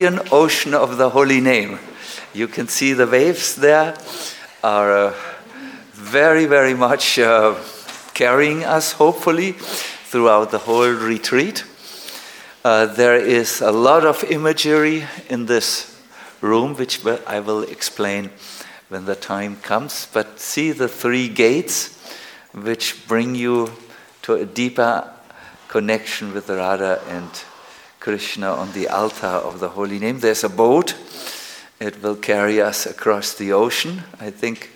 Indian Ocean of the Holy Name. You can see the waves there are very, very much carrying us, hopefully, throughout the whole retreat. There is a lot of imagery in this room, which I will explain when the time comes. But see the three gates, which bring you to a deeper connection with Radha and Krishna on the altar of the Holy Name. There's a boat. It will carry us across the ocean, I think.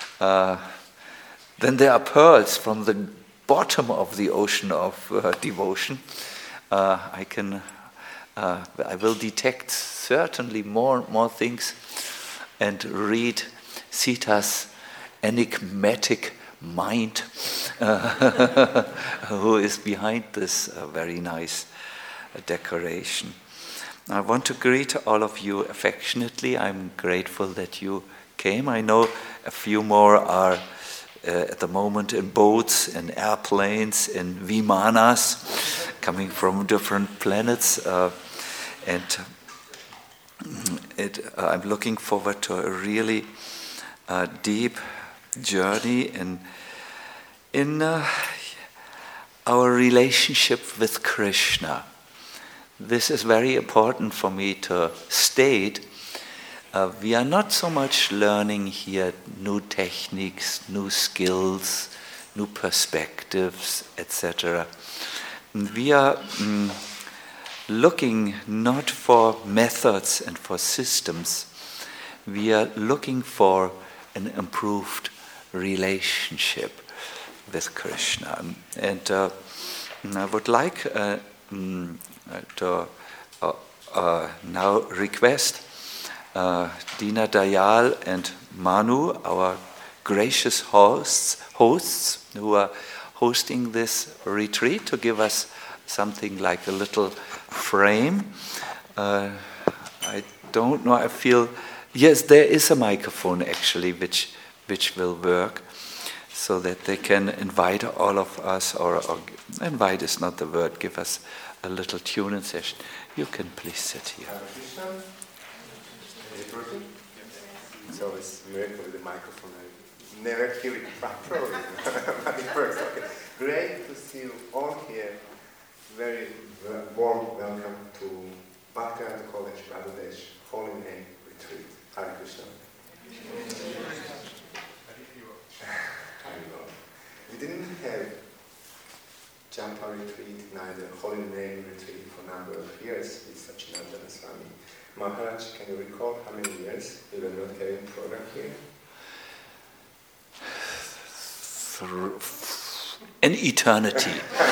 Then there are pearls from the bottom of the ocean of devotion. I will detect certainly more things and read Sita's enigmatic mind, who is behind this very nice decoration. I want to greet all of you affectionately. I'm grateful that you came. I know a few more are at the moment in boats, in airplanes, in vimanas, coming from different planets. I'm looking forward to a really deep journey in our relationship with Krishna. This is very important for me to state. We are not so much learning here new techniques, new skills, new perspectives, etc. We are looking not for methods and for systems. We are looking for an improved relationship with Krishna. And I would like to now request Dina Dayal and Manu, our gracious hosts who are hosting this retreat, to give us something like a little frame. I don't know, I feel, yes, there is a microphone actually which will work, so that they can invite all of us, or invite is not the word, give us a little tune-in session. You can please sit here. Is it working? It's always a miracle with the microphone. I never hear it properly, but it works. Okay. Great to see you all here. Very warm welcome to Bhaktivedanta College, Bangladesh, Holy Name Retreat. Hare Krishna. We didn't have Japa retreat, neither Holy Name retreat for a number of years with Sachinandana Swami. Maharaj, can you recall how many years we were not having program here? An eternity.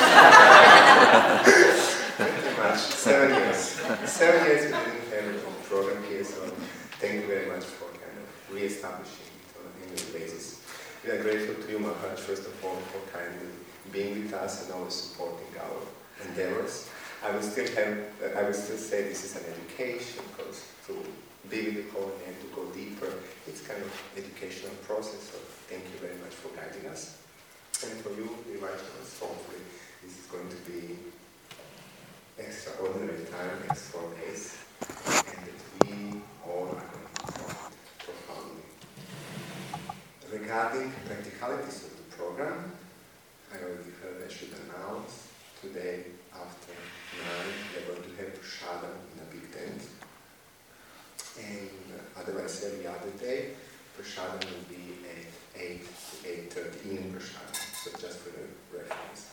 Pretty much. 7 years. 7 years we didn't have a program here, so thank you very much for kind of re-establishing it on an annual basis. We are grateful to you, Maharaj, first of all, for kindly being with us and always supporting our endeavors. I will still say this is an education, because to be with the Holy Name, to go deeper, it's kind of educational process, so thank you very much for guiding us. And for you, the Vaishnavas, hopefully this is going to be extraordinary time, next 4 days, and that we all are going to profit profoundly. Regarding practicalities of the program, I already heard I should announce today after 9 we're going to have Prasadam in a big tent, and otherwise every other day Prasadam will be at 8 to 8:30 in Prasadam, so just for the reference.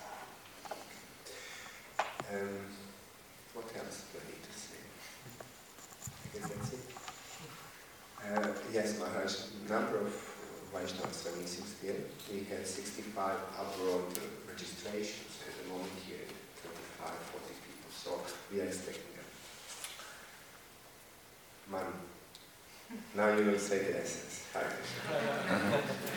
What else do I need to say? I guess that's it. Yes, Maharaj, number of Vaishnavas are missing still. We have 65 abroad registrations at the moment here, 35, 40 people, so we are expecting them. Manu, now you will say the essence. Hare Krishna.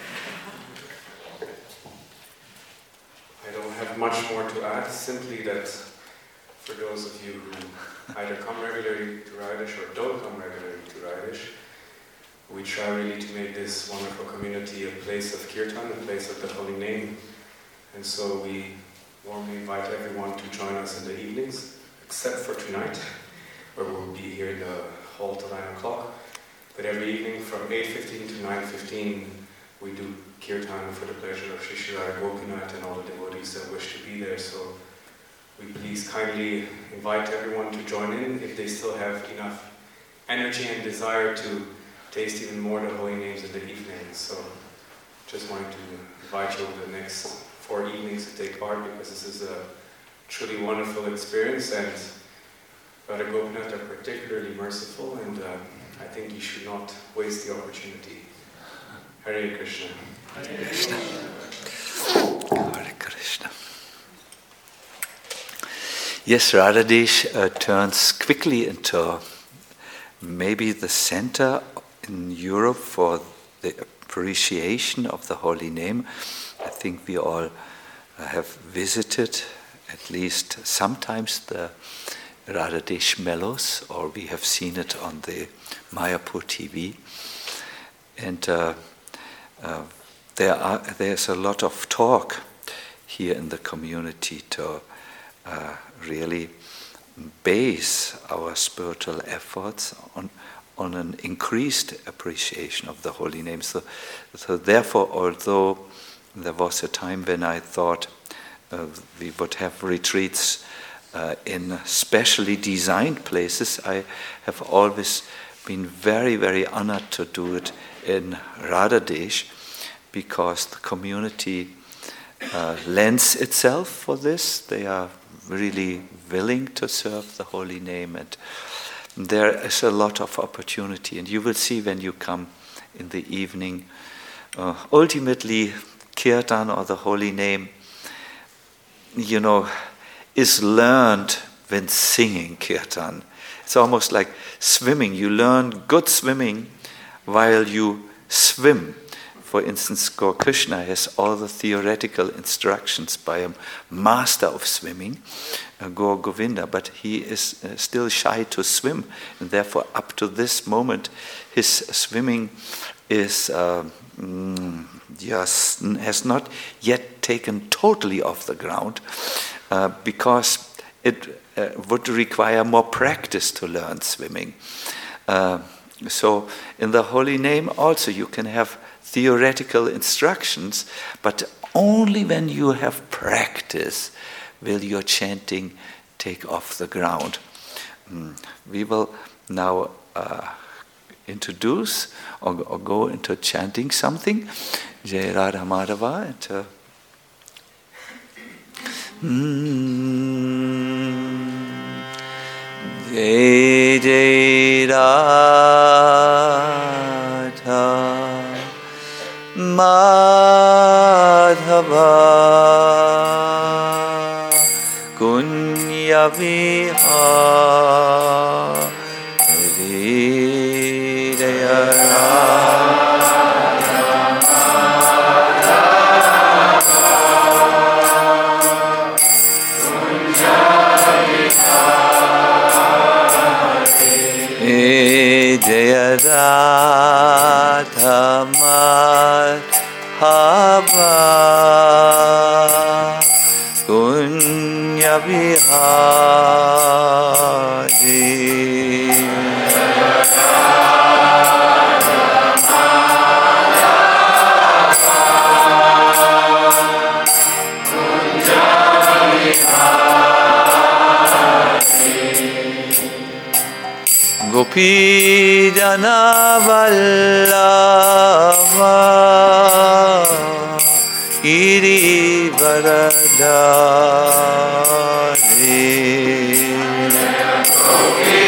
I don't have much more to add, simply that for those of you who either come regularly to Raidesh or don't come regularly to Raidesh, we try really to make this wonderful community a place of kirtan, a place of the Holy Name. And so we warmly invite everyone to join us in the evenings, except for tonight, where we'll be here in the hall till 9 o'clock. But every evening from 8:15 to 9:15, we do kirtan for the pleasure of Sri Sri Radha Gopinath and all the devotees that wish to be there. So we please kindly invite everyone to join in if they still have enough energy and desire to taste even more the holy names in the evening. So just wanted to invite you over the next 4 evenings to take part, because this is a truly wonderful experience, and Radha Gopinath are particularly merciful, and I think you should not waste the opportunity. Hare Krishna. Hare Krishna. Hare Krishna. Yes, Radhadesh turns quickly into maybe the center in Europe for the appreciation of the holy name. I think we all have visited at least sometimes the Radhadesh Mellows, or we have seen it on the Mayapur TV. And there's a lot of talk here in the community to really base our spiritual efforts on an increased appreciation of the holy name. So therefore, although there was a time when I thought we would have retreats in specially designed places, I have always been very, very honored to do it in Radhadesh, because the community lends itself for this. They are really willing to serve the holy name, and there is a lot of opportunity. And you will see when you come in the evening, ultimately Kirtan, or the holy name, is learned when singing Kirtan. It's almost like swimming. You learn good swimming while you swim. For instance, Gaur Krishna has all the theoretical instructions by a master of swimming, Gaur Govinda, but he is still shy to swim, and therefore up to this moment his swimming is has not yet taken totally off the ground, because it would require more practice to learn swimming. So in the holy name also you can have theoretical instructions, but only when you have practice will your chanting take off the ground. We will now introduce or go into chanting something. Jai Radha Madhava. Jai Jai Radha Madhava Kunya Vihari Jaya Jaya Radha Madhava Kunya Vihari Gopi Jana Vallabha Giri Varadari Gopi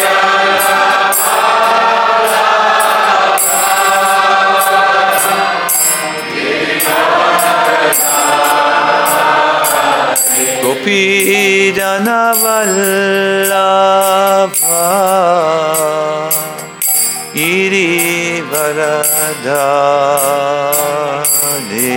Jana Vallabha Giri Varadari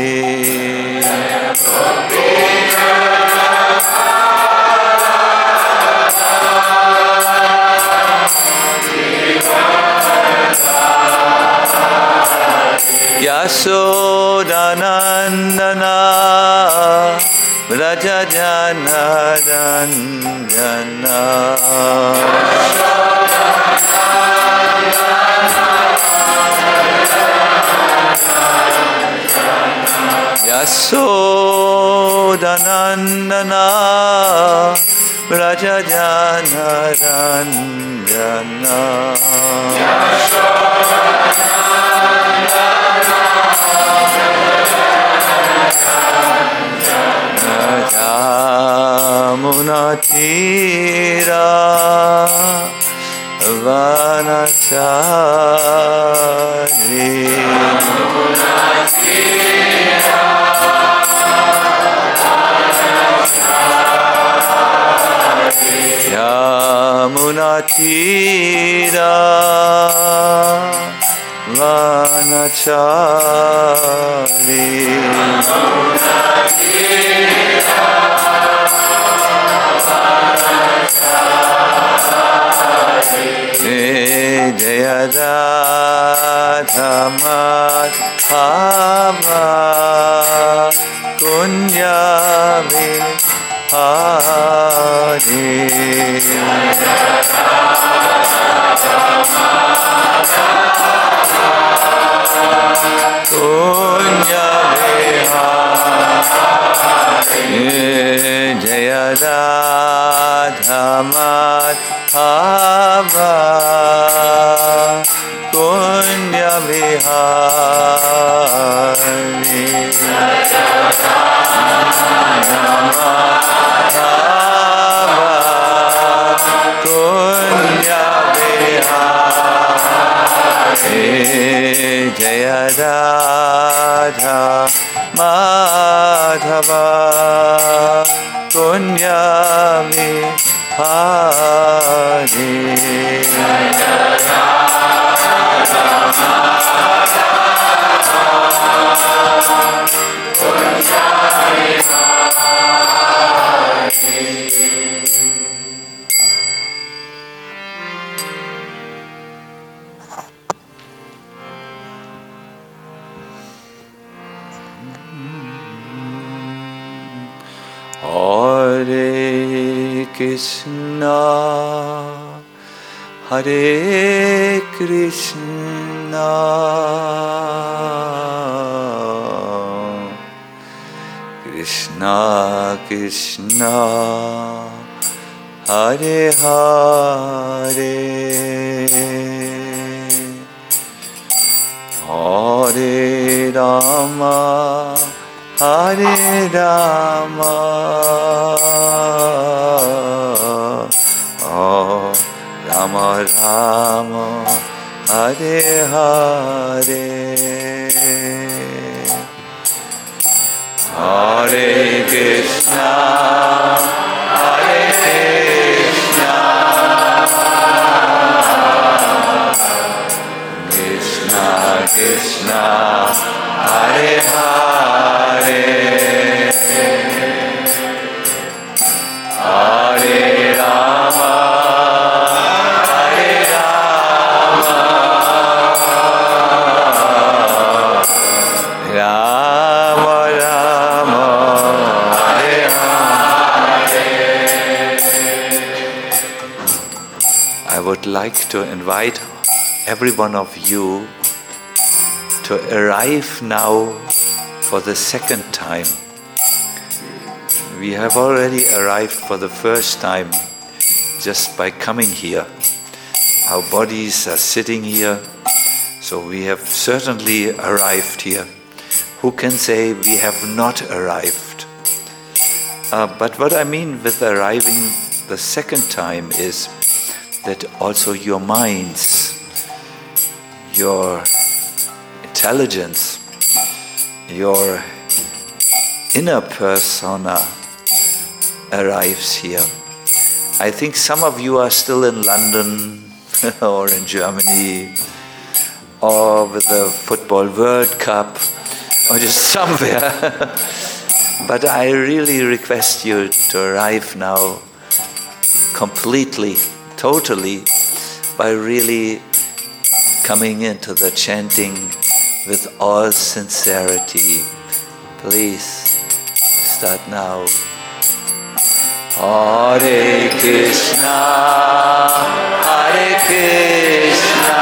Yashodanandana Vraja Jana Ranjana Yasodanandana Vraja Jana Ranjana Yamuna Tira Vanachari Yamuna Tira Vanachari Jaya Radha Madhava Kunya Vihari Kunya Vihari Jaya Radha Madhava Kunya Vihari Kunya Vihari Jaya Radha Madhava Kunya Vihari Hare Krishna, Hare Krishna, Krishna Krishna, Hare Hare, Hare Rama, Hare Rama, Rama Rama, Hare Hare, Hare Krishna, Hare Krishna, Krishna Krishna, Hare Hare, Hare Rama, Hare Rama, Rama Rama, Hare Hare. I would like to invite every one of you to arrive now for the second time. We have already arrived for the first time just by coming here. Our bodies are sitting here, so we have certainly arrived here. Who can say we have not arrived? But what I mean with arriving the second time is that also your minds, your intelligence, your inner persona arrives here. I think some of you are still in London or in Germany or with the Football World Cup or just somewhere. But I really request you to arrive now completely, totally, by really coming into the chanting with all sincerity. Please start now. Hare Krishna, Hare Krishna,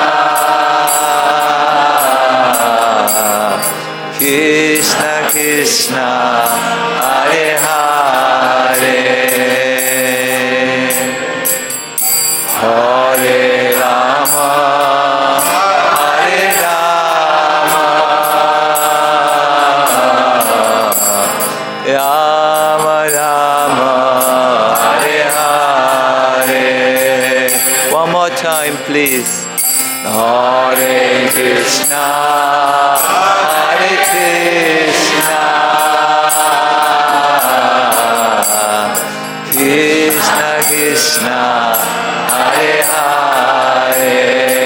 Krishna Krishna, Hare Hare, Hare Rama, Hare Rama, Rama Rama, Hare Hare. One more time, please. Hare Krishna, Hare Krishna, Krishna Krishna, Hare Hare,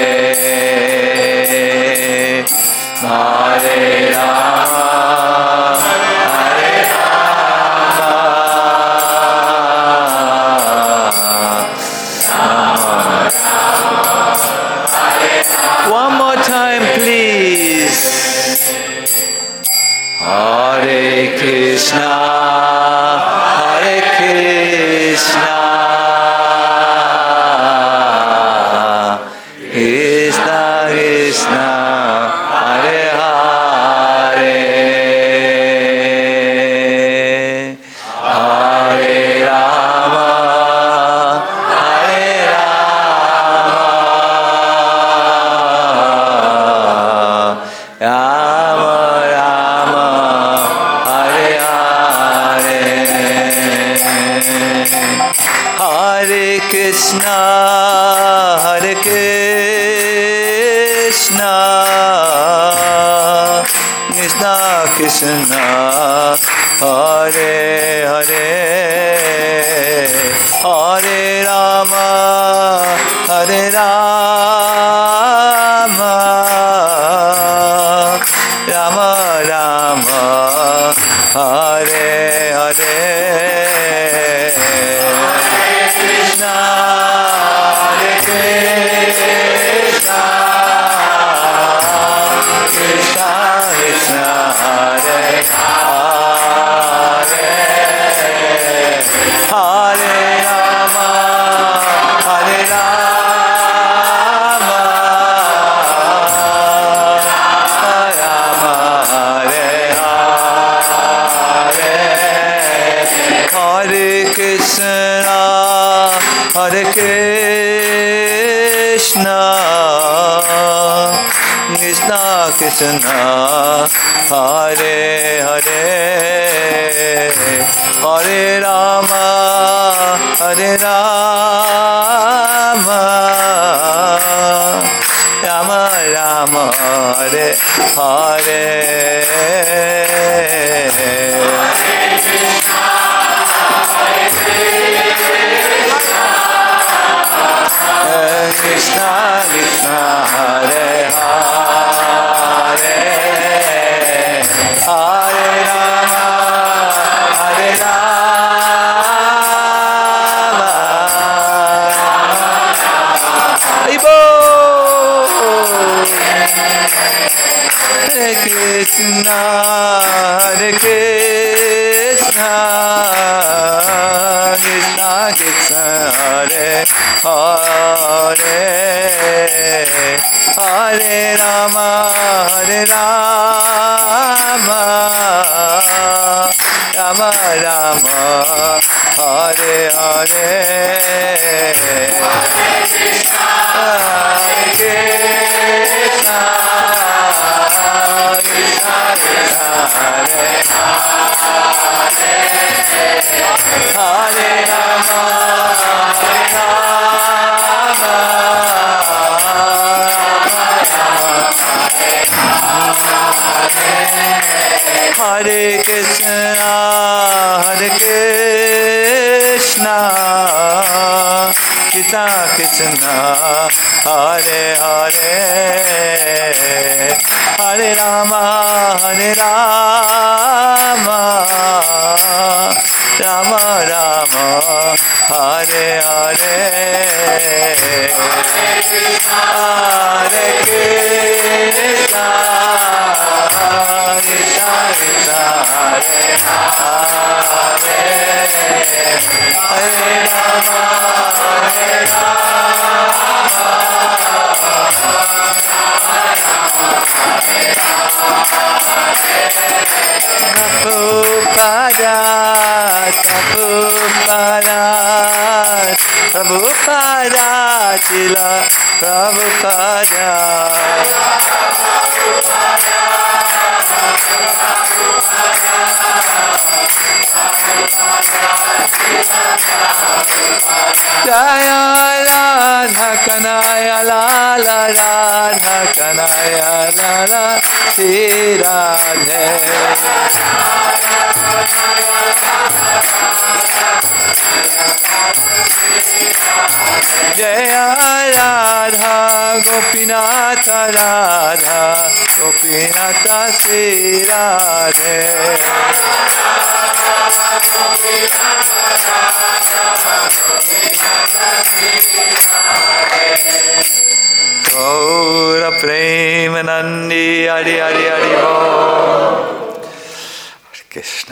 Hare Rama, Hare Rama, one more time, please. Hare Krishna, Hare Krishna, Krishna Krishna, Hare Hare, Hare Rama, Hare Rama, Rama Rama, Hare Hare, Hare Krishna, Hare Krishna, Krishna Krishna, Hare Hare, Hare Rama, Hare Rama, Rama Rama, Hare Hare, Krishna, Hare Krishna, Krishna Krishna, Hare Hare, Hare Rama, Hare Rama, Rama Hare Hare, Hare Krishna, Hare Krishna, Krishna Krishna, Hare Hare, Hare Rama, Hare Rama, Rama Rama, Hare Hare, Krishna Krishna, Hare Hare, Hare Rama, Hare Rama, Hare Krishna, Hare Krishna, Krishna Krishna, Hare Hare, Hare Rama, Hare Rama, Rama Rama, Hare Hare, Hare Krishna, Krishna Krishna, Hare Hare Rama, Hare Rama, Hare Krishna, Hare Krishna, Krishna Krishna, Hare Hare, Hare Rama, Hare Rama, Rama Rama, Hare Hare, Hare Krishna, Krishna Krishna, Hare Hare, Hare Srila Prabhupada. Jaya Radha Kanaya Lala Radha Kanaya Lala Shri Radhe. Jaya Radha Gopinatha Radha Gopinatha Shri Radhe. Gaura Premanandi Hari Hari Hari Om. Hare Krishna.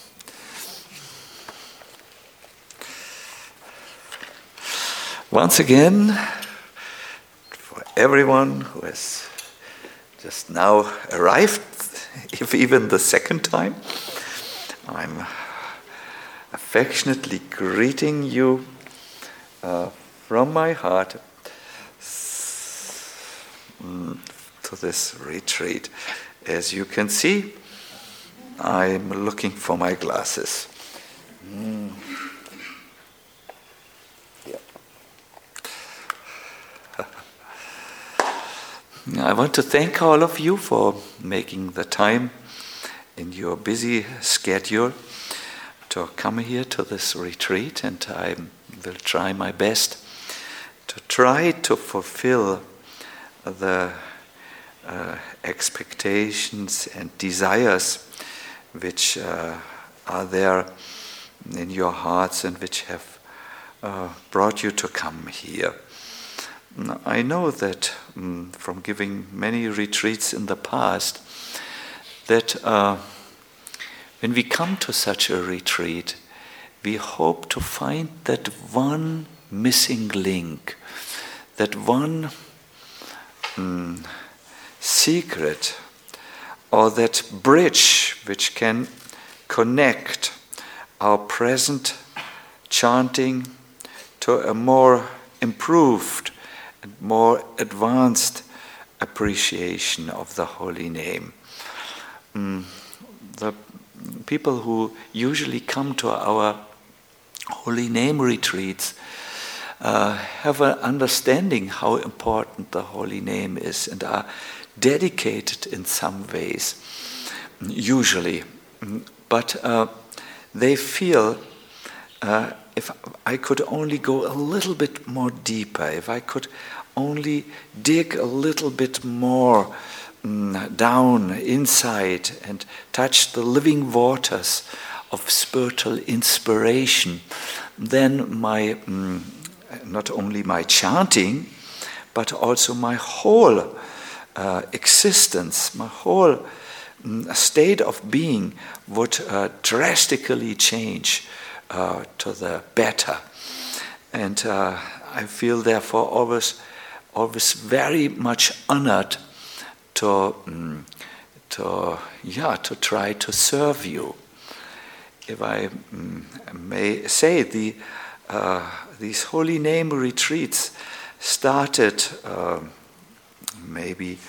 Once again, for everyone who has just now arrived, if even the second time, I'm affectionately greeting you from my heart to this retreat. As you can see, I'm looking for my glasses. I want to thank all of you for making the time in your busy schedule to come here to this retreat, and I will try my best to try to fulfill the expectations and desires which are there in your hearts and which have brought you to come here. I know that from giving many retreats in the past that when we come to such a retreat, we hope to find that one missing link, that one secret, or that bridge which can connect our present chanting to a more improved and more advanced appreciation of the holy name. The people who usually come to our holy name retreats have an understanding how important the holy name is and are dedicated in some ways, usually. But they feel if I could only go a little bit more deeper, if I could only dig a little bit more down inside and touch the living waters of spiritual inspiration, then my not only my chanting, but also my whole existence, my whole state of being would drastically change to the better. And I feel therefore always very much honored to try to serve you. If I may say, these holy name retreats started maybe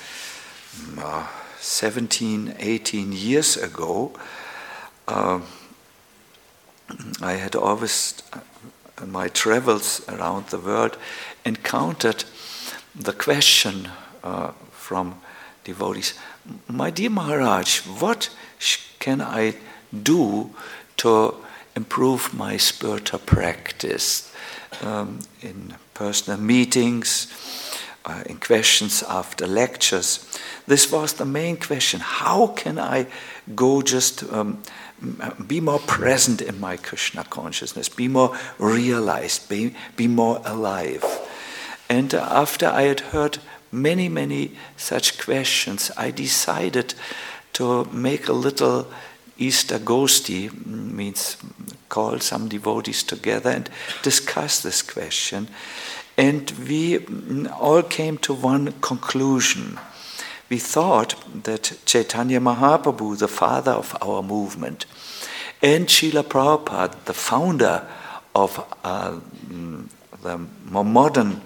17, 18 years ago. I had always, in my travels around the world, encountered the question from devotees, "My dear Maharaj, what can I do to improve my spiritual practice?" In personal meetings, in questions after lectures. This was the main question. How can I go just be more present in my Krishna consciousness, be more realized, be more alive? And after I had heard many such questions, I decided to make a little Easter Gosti, means call some devotees together and discuss this question. And we all came to one conclusion. We thought that Chaitanya Mahaprabhu, the father of our movement, and Srila Prabhupada, the founder of the more modern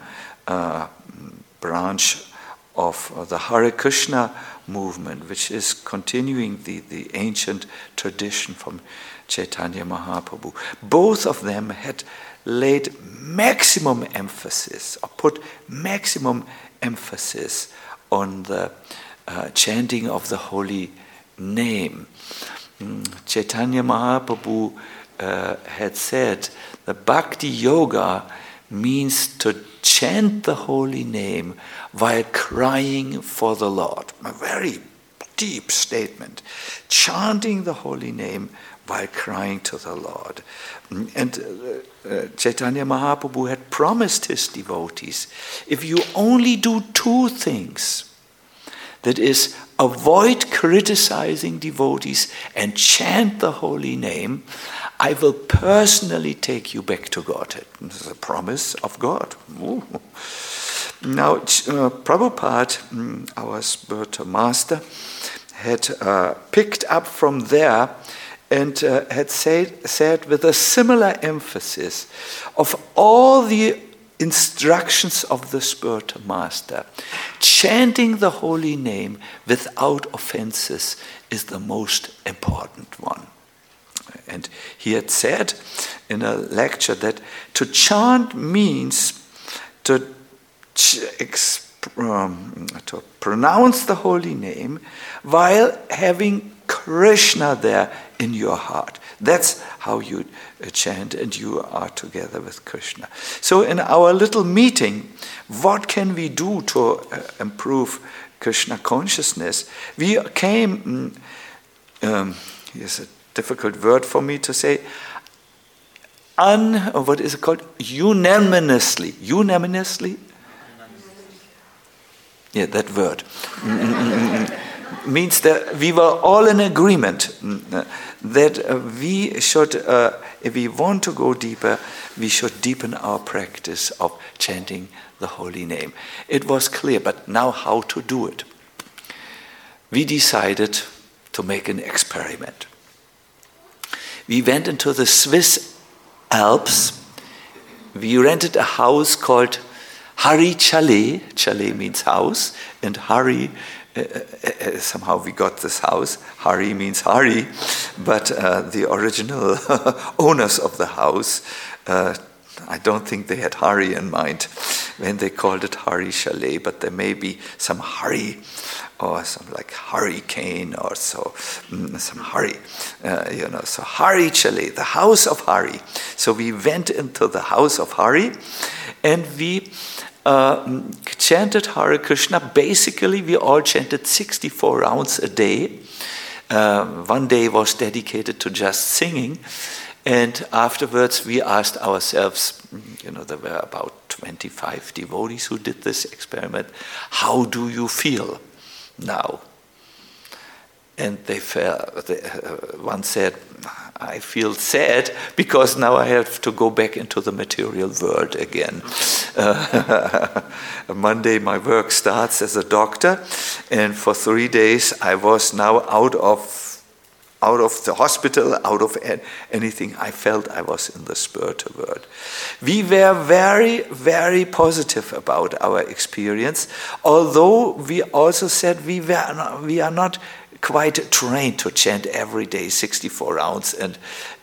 branch of the Hare Krishna movement, which is continuing the ancient tradition from Chaitanya Mahaprabhu. Both of them had laid maximum emphasis, or put maximum emphasis on the chanting of the holy name. Chaitanya Mahaprabhu had said that Bhakti Yoga means to chant the holy name while crying for the Lord. A very deep statement. Chanting the holy name while crying to the Lord. And Chaitanya Mahaprabhu had promised his devotees, if you only do two things, that is, avoid criticizing devotees and chant the holy name, I will personally take you back to Godhead. This is a promise of God. Ooh. Now, Prabhupada, our spiritual master, had picked up from there and had said with a similar emphasis of all the instructions of the spiritual master, chanting the holy name without offenses is the most important one. And he had said in a lecture that to chant means to pronounce the holy name while having Krishna there in your heart. That's how you chant, and you are together with Krishna. So in our little meeting, what can we do to improve Krishna consciousness? We came, here's a difficult word for me to say, what is it called? Unanimously. Unanimously? Yeah, that word. Means that we were all in agreement that we should, if we want to go deeper, we should deepen our practice of chanting the holy name. It was clear, but now how to do it? We decided to make an experiment. We went into the Swiss Alps. We rented a house called Hari Chalet. Chalet means house, and Hari, somehow we got this house. Hari means Hari, but the original owners of the house, I don't think they had Hari in mind when they called it Hari Chalet, but there may be some Hari or some like hurricane or so, some Hari, so Hari Chalet, the house of Hari. So we went into the house of Hari and we chanted Hare Krishna. Basically, we all chanted 64 rounds a day. One day was dedicated to just singing. And afterwards, we asked ourselves, there were about 25 devotees who did this experiment, how do you feel now? And one said, I feel sad because now I have to go back into the material world again. Monday my work starts as a doctor, and for 3 days I was now out of the hospital, out of anything. I felt I was in the spiritual world. We were very, very positive about our experience, although we also said we are not quite trained to chant every day 64 rounds and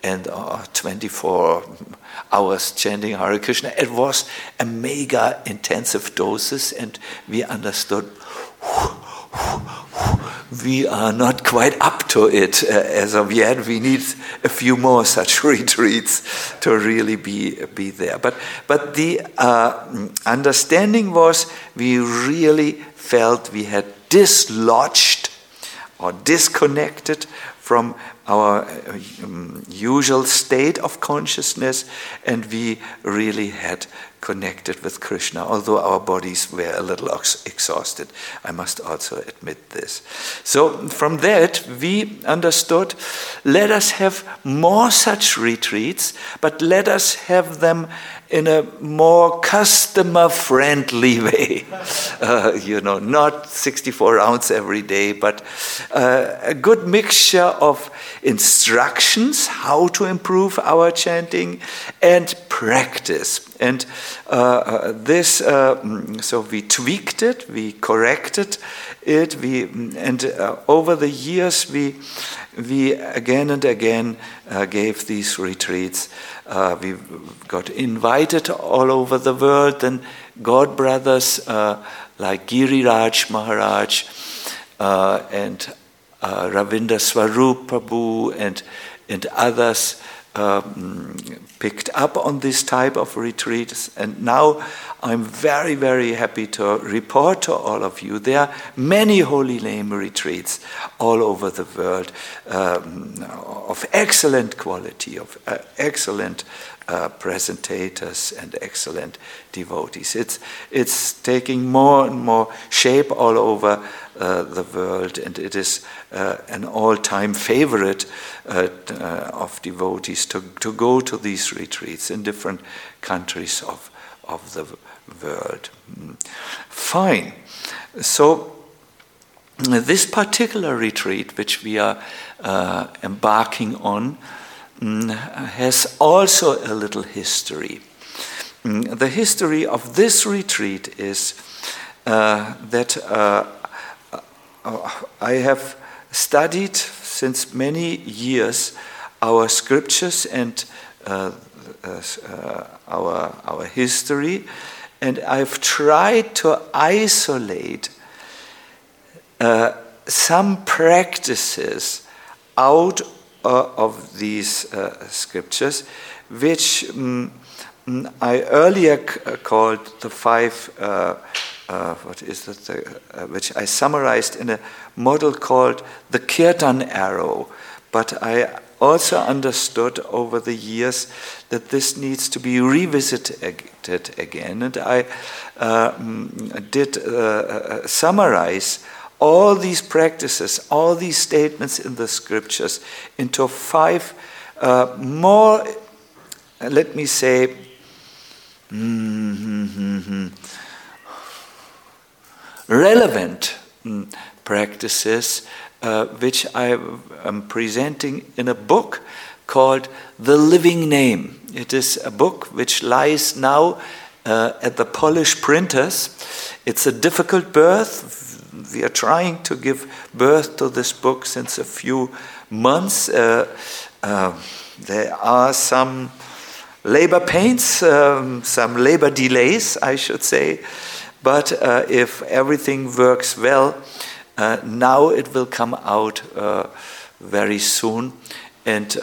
24 hours chanting Hare Krishna. It was a mega intensive doses, and we understood we are not quite up to it as of yet. We need a few more such retreats to really be there. But the understanding was we really felt we had dislodged or disconnected from our usual state of consciousness, and we really had connected with Krishna, although our bodies were a little exhausted. I must also admit this. So from that, we understood, let us have more such retreats, but let us have them in a more customer-friendly way. Not 64 rounds every day, but a good mixture of instructions how to improve our chanting and practice. And so we tweaked it, we corrected it, and over the years we again and again gave these retreats. We got invited all over the world, and God brothers like Giriraj Maharaj and Ravinder Swarup Prabhu and others picked up on this type of retreats, and now I'm very, very happy to report to all of you there are many Holy Name retreats all over the world of excellent quality, of excellent presentators and excellent devotees. It's taking more and more shape all over the world, and it is an all-time favorite of devotees to go to these retreats in different countries of the world. Fine. So this particular retreat, which we are embarking on, has also a little history. The history of this retreat is that I have studied since many years our scriptures and our history, and I've tried to isolate some practices out of these scriptures, which I earlier called the five, which I summarized in a model called the Kirtan arrow. But I also understood over the years that this needs to be revisited again, and I did summarize all these practices, all these statements in the scriptures into five more, let me say, relevant practices, which I am presenting in a book called The Living Name. It is a book which lies now at the Polish printers. It's a difficult birth. We are trying to give birth to this book since a few months. There are some labor pains, some labor delays, I should say. But if everything works well, now it will come out very soon. And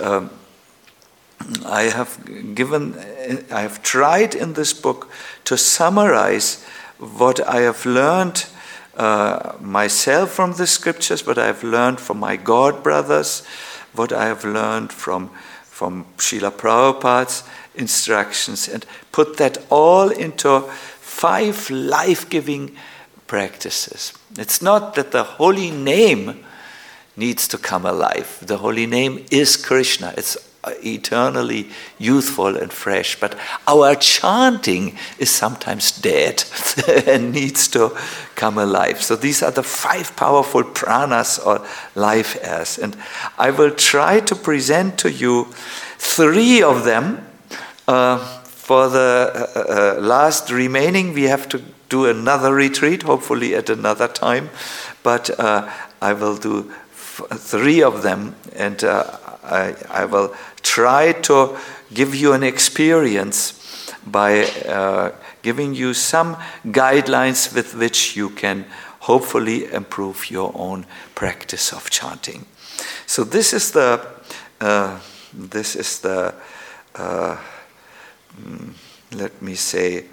I have tried in this book to summarize what I have learned myself from the scriptures, what I have learned from my God brothers, what I have learned from Srila Prabhupada's instructions, and put that all into 5 life-giving practices. It's not that the holy name needs to come alive. The holy name is Krishna. It's eternally youthful and fresh, but our chanting is sometimes dead and needs to come alive. So these are the 5 powerful pranas or life airs, and I will try to present to you 3 of them. For the last remaining, we have to do another retreat, hopefully at another time, but I will do 3 of them, and I will try to give you an experience by giving you some guidelines with which you can hopefully improve your own practice of chanting. So this is the let me say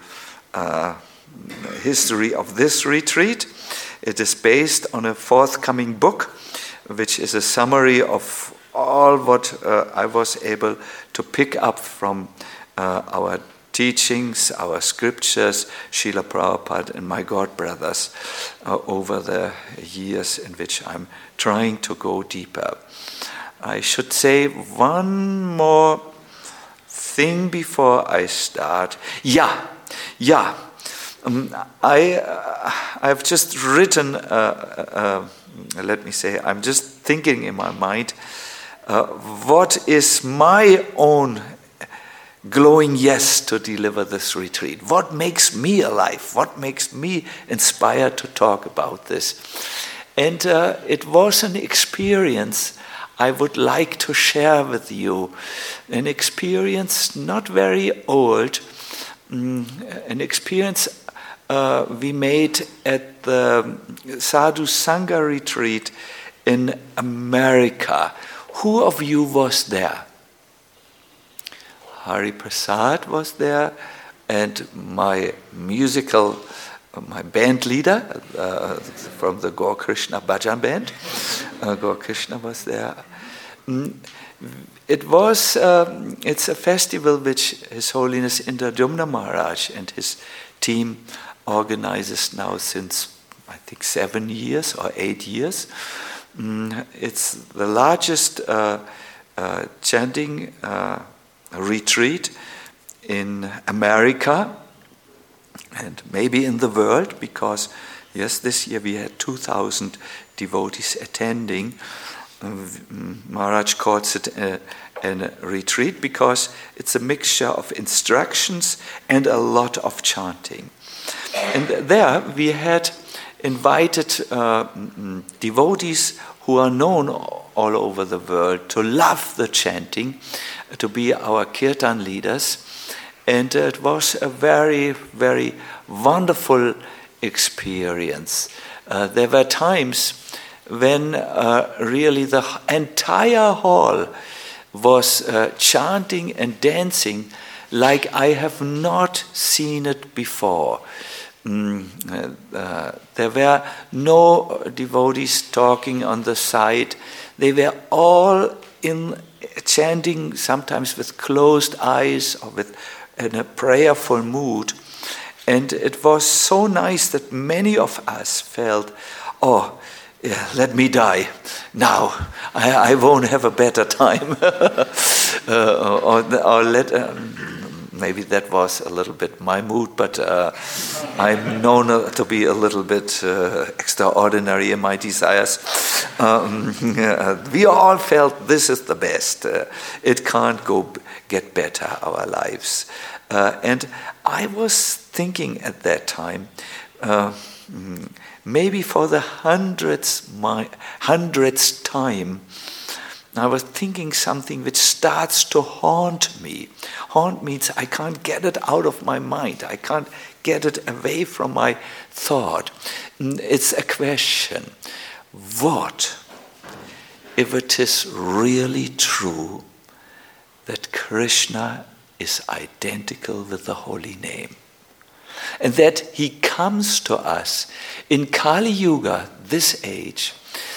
history of this retreat. It is based on a forthcoming book, which is a summary of all what I was able to pick up from our teachings, our scriptures, Srila Prabhupada and my God brothers over the years in which I'm trying to go deeper. I should say one more thing before I start. I've just written, let me say, I'm just thinking in my mind, what is my own glowing yes to deliver this retreat? What makes me alive? What makes me inspired to talk about this? And it was an experience I would like to share with you. An experience not very old, an experience we made at the Sadhu Sangha retreat in America. Who of you was there? Hari Prasad was there, and my band leader from the Gaur Krishna Bhajan band, Gaur Krishna was there. It's a festival which His Holiness Indradyumna Maharaj and his team organizes now since, I think, 7 years or 8 years. It's the largest chanting retreat in America and maybe in the world, because yes, this year we had 2,000 devotees attending. Maharaj calls it a retreat because it's a mixture of instructions and a lot of chanting. And there we had invited devotees who are known all over the world to love the chanting, to be our kirtan leaders. And it was a very, very wonderful experience. There were times when really the entire hall was chanting and dancing like I have not seen it before. There were no devotees talking on the side. They were all chanting, sometimes with closed eyes or in a prayerful mood. And it was so nice that many of us felt, oh, yeah, let me die now. I won't have a better time. Maybe that was a little bit my mood, but I'm known to be a little bit extraordinary in my desires. We all felt this is the best. It can't get better, our lives. And I was thinking at that time, maybe for the hundredth time, I was thinking something which starts to haunt me. Haunt means I can't get it out of my mind. I can't get it away from my thought. It's a question. What if it is really true that Krishna is identical with the holy name? And that he comes to us in Kali Yuga, this age,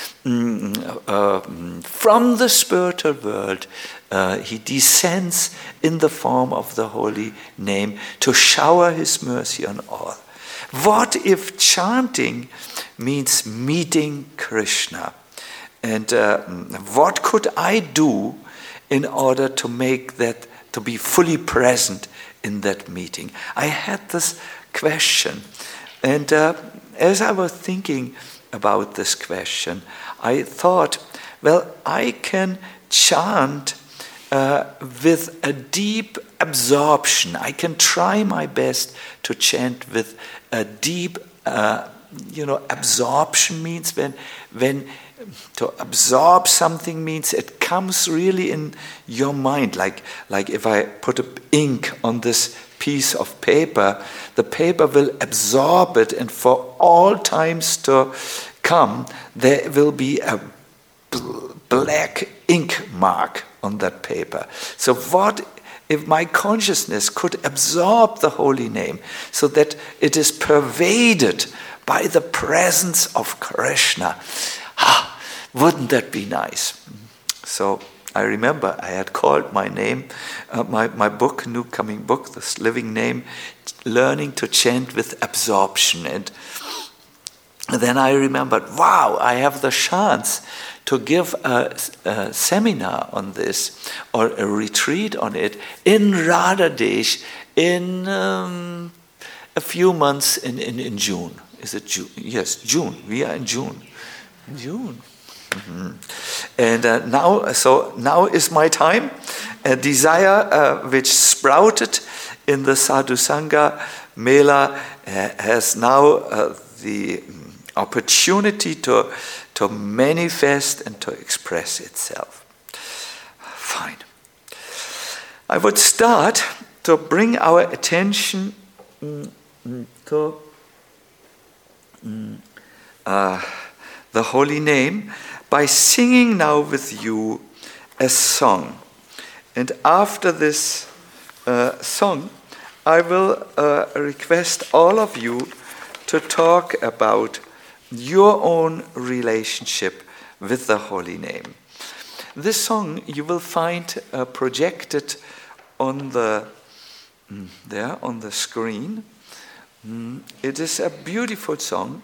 from the spiritual world, he descends in the form of the holy name to shower his mercy on all. What if chanting means meeting Krishna? And what could I do in order to make that, to be fully present in that meeting? I had this question, and as I was thinking about this question, I thought, well, I can chant with a deep absorption. I can try my best to chant with a deep, absorption means when to absorb something means it comes really in your mind, like if I put ink on this piece of paper, the paper will absorb it, and for all times to come, there will be a black ink mark on that paper. So what if my consciousness could absorb the holy name so that it is pervaded by the presence of Krishna? Wouldn't that be nice? So I remember I had called my name, my book, new coming book, this living name, Learning to Chant with Absorption. And then I remembered, wow, I have the chance to give a seminar on this, or a retreat on it, in Radhadesh in a few months in June. Is it June? Yes, June. We are in June. June. Mm-hmm. And now is my time. A desire which sprouted in the Sadhu Sangha Mela has now the opportunity to manifest and to express itself. Fine. I would start to bring our attention to the holy name by singing now with you a song. And after this song, I will request all of you to talk about your own relationship with the holy name. This song you will find projected on the screen. It is a beautiful song.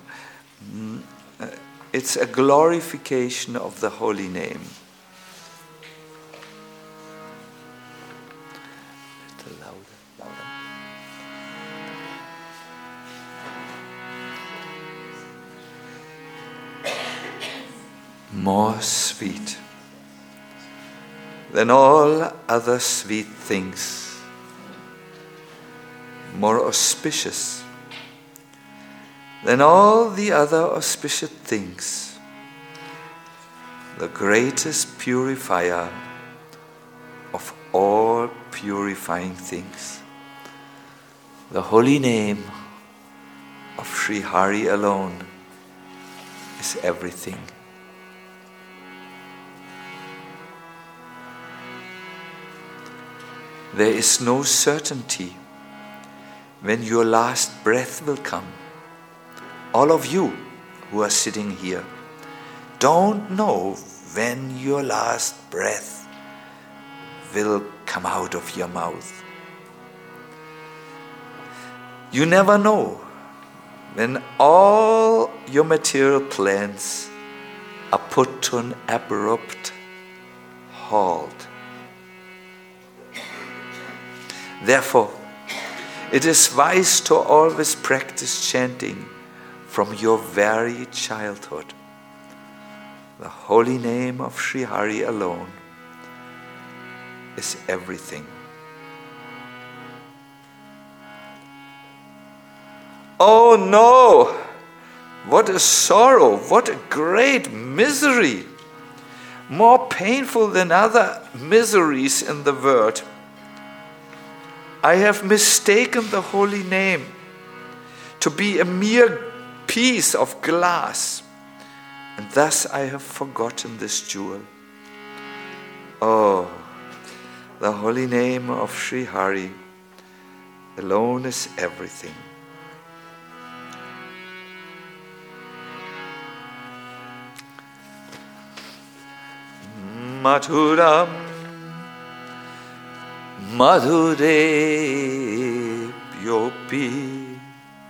It's a glorification of the holy name. A little louder. More sweet than all other sweet things, more auspicious than all the other auspicious things, the greatest purifier of all purifying things. The holy name of Sri Hari alone is everything. There is no certainty when your last breath will come. All of you who are sitting here don't know when your last breath will come out of your mouth. You never know when all your material plans are put to an abrupt halt. Therefore, it is wise to always practice chanting from your very childhood. The holy name of Sri Hari alone is everything. Oh no! What a sorrow! What a great misery! More painful than other miseries in the world. I have mistaken the holy name to be a mere piece of glass, and thus I have forgotten this jewel. Oh, the holy name of Sri Hari alone is everything. Madhuram Madhure Byopi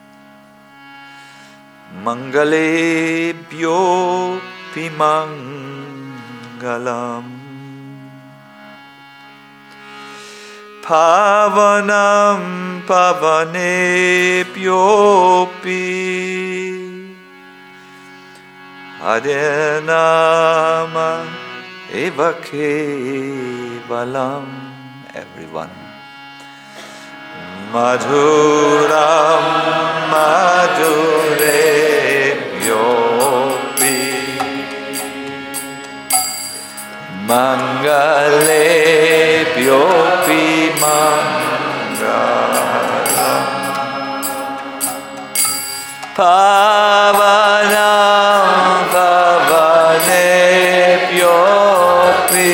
Mangale Byopi Mangalam Pavanam Pavane Byopi Harenama Eva Kevalam. Everyone. Madhuram Madhure Byopi Mangale Byopi Mangalam Pavanam Pavane Byopi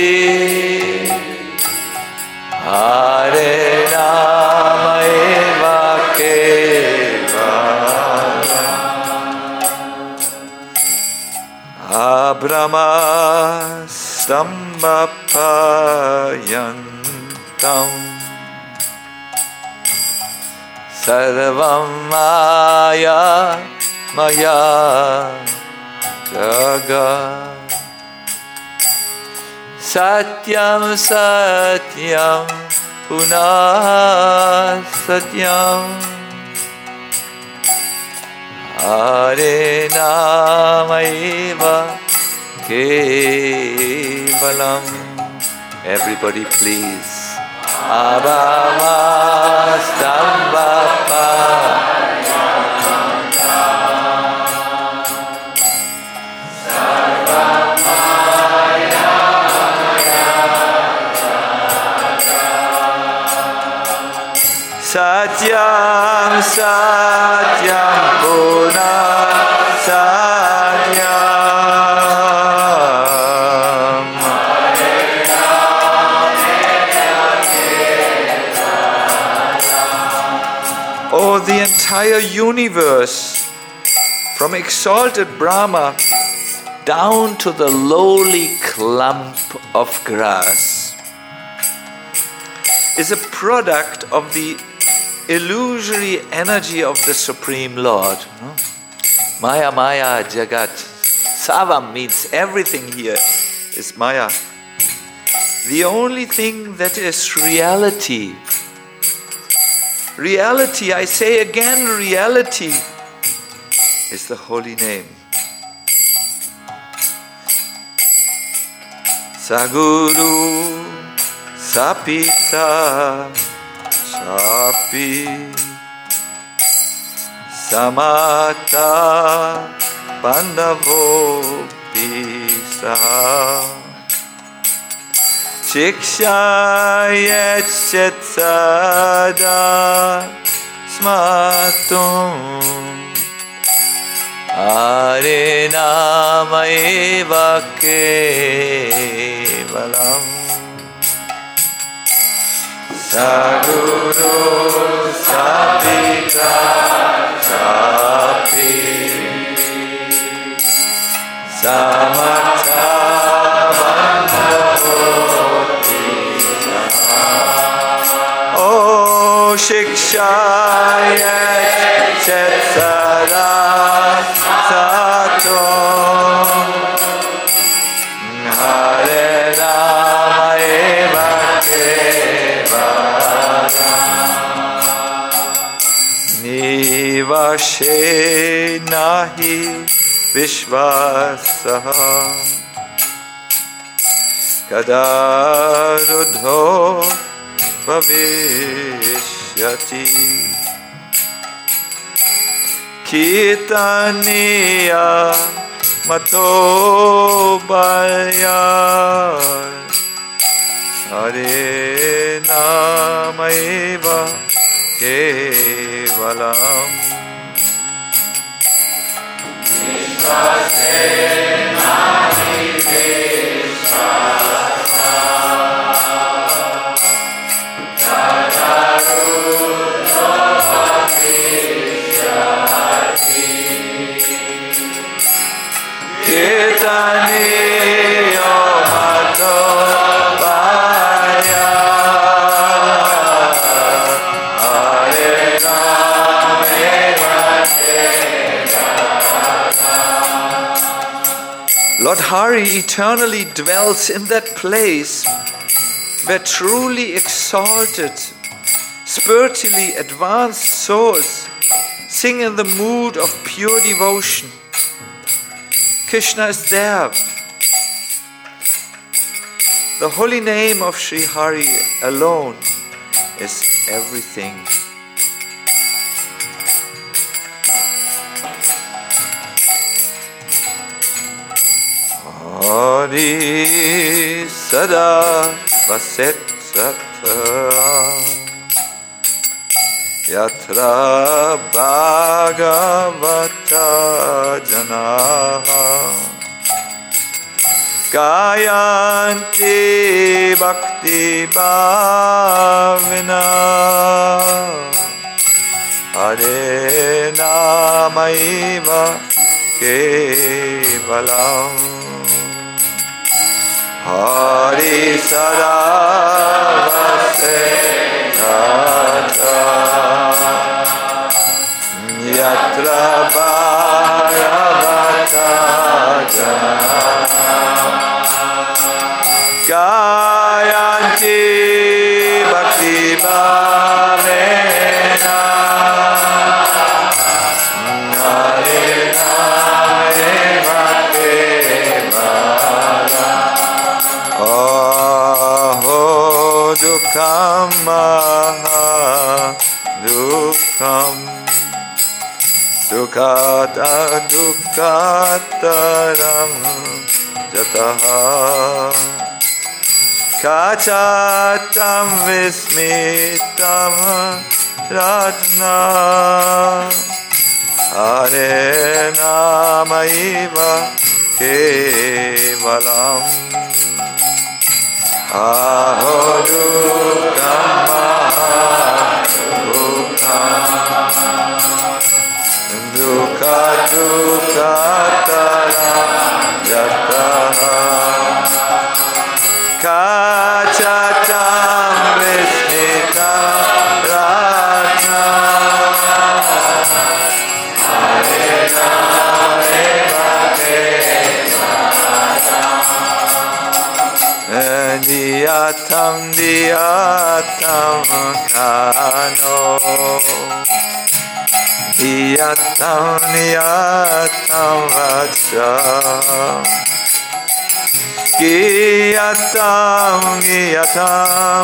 Hare Rama Eva Kevalam Abrahma Sambhapayantam Sarvam Maya Maya Jagat Satyam Satyam Punah Satyam Hare Nama Eva Kevalam Kevalam. Everybody please. Abhamastambhapa. Satyam Satyam Puna Satyam. Oh, the entire universe, from exalted Brahma down to the lowly clump of grass, is a product of the illusory energy of the Supreme Lord. Maya, Maya, Jagat. Savam means everything here is Maya. The only thing that is reality. Reality, I say again, reality is the holy name. Saguru, Sapita, Sapi, Samata, Pandavo, Pisa, Shikshayet Shetsada, Smatum, Arinamaeva Kevalam. Saguru Sapita Sapi Samata Vandavotita. Oh Shikshayet Chetsara Satom Hare Ramaeva Nivashe nahi vishvasaha kadarudho bhavishyati kirtaniya mato balyar Hare Namaeva Kevalam. Kirtaniyo mato baya. Lord Hari eternally dwells in that place where truly exalted, spiritually advanced souls sing in the mood of pure devotion. Krishna is there. The holy name of Sri Hari alone is everything. Hari Sada Vaset Satra Yatra Bhagavata Janaha Gayanti Bhakti Bhavina Hare Namaiva Kevalam Hari Sada Vaseta Yatra Bhagavata Jana Gayanti Bhakti Bhavena Hare Namaiva Kevalam. dukkataram jataha kachatam vismitam ratna hare namaiva kevalam aho dukkam dukkha dukkataram jataha kachatam vismitam ratna hare namaiva kevalam diyatam diyatam kano diyatam diyatam vacha giyatam giyatam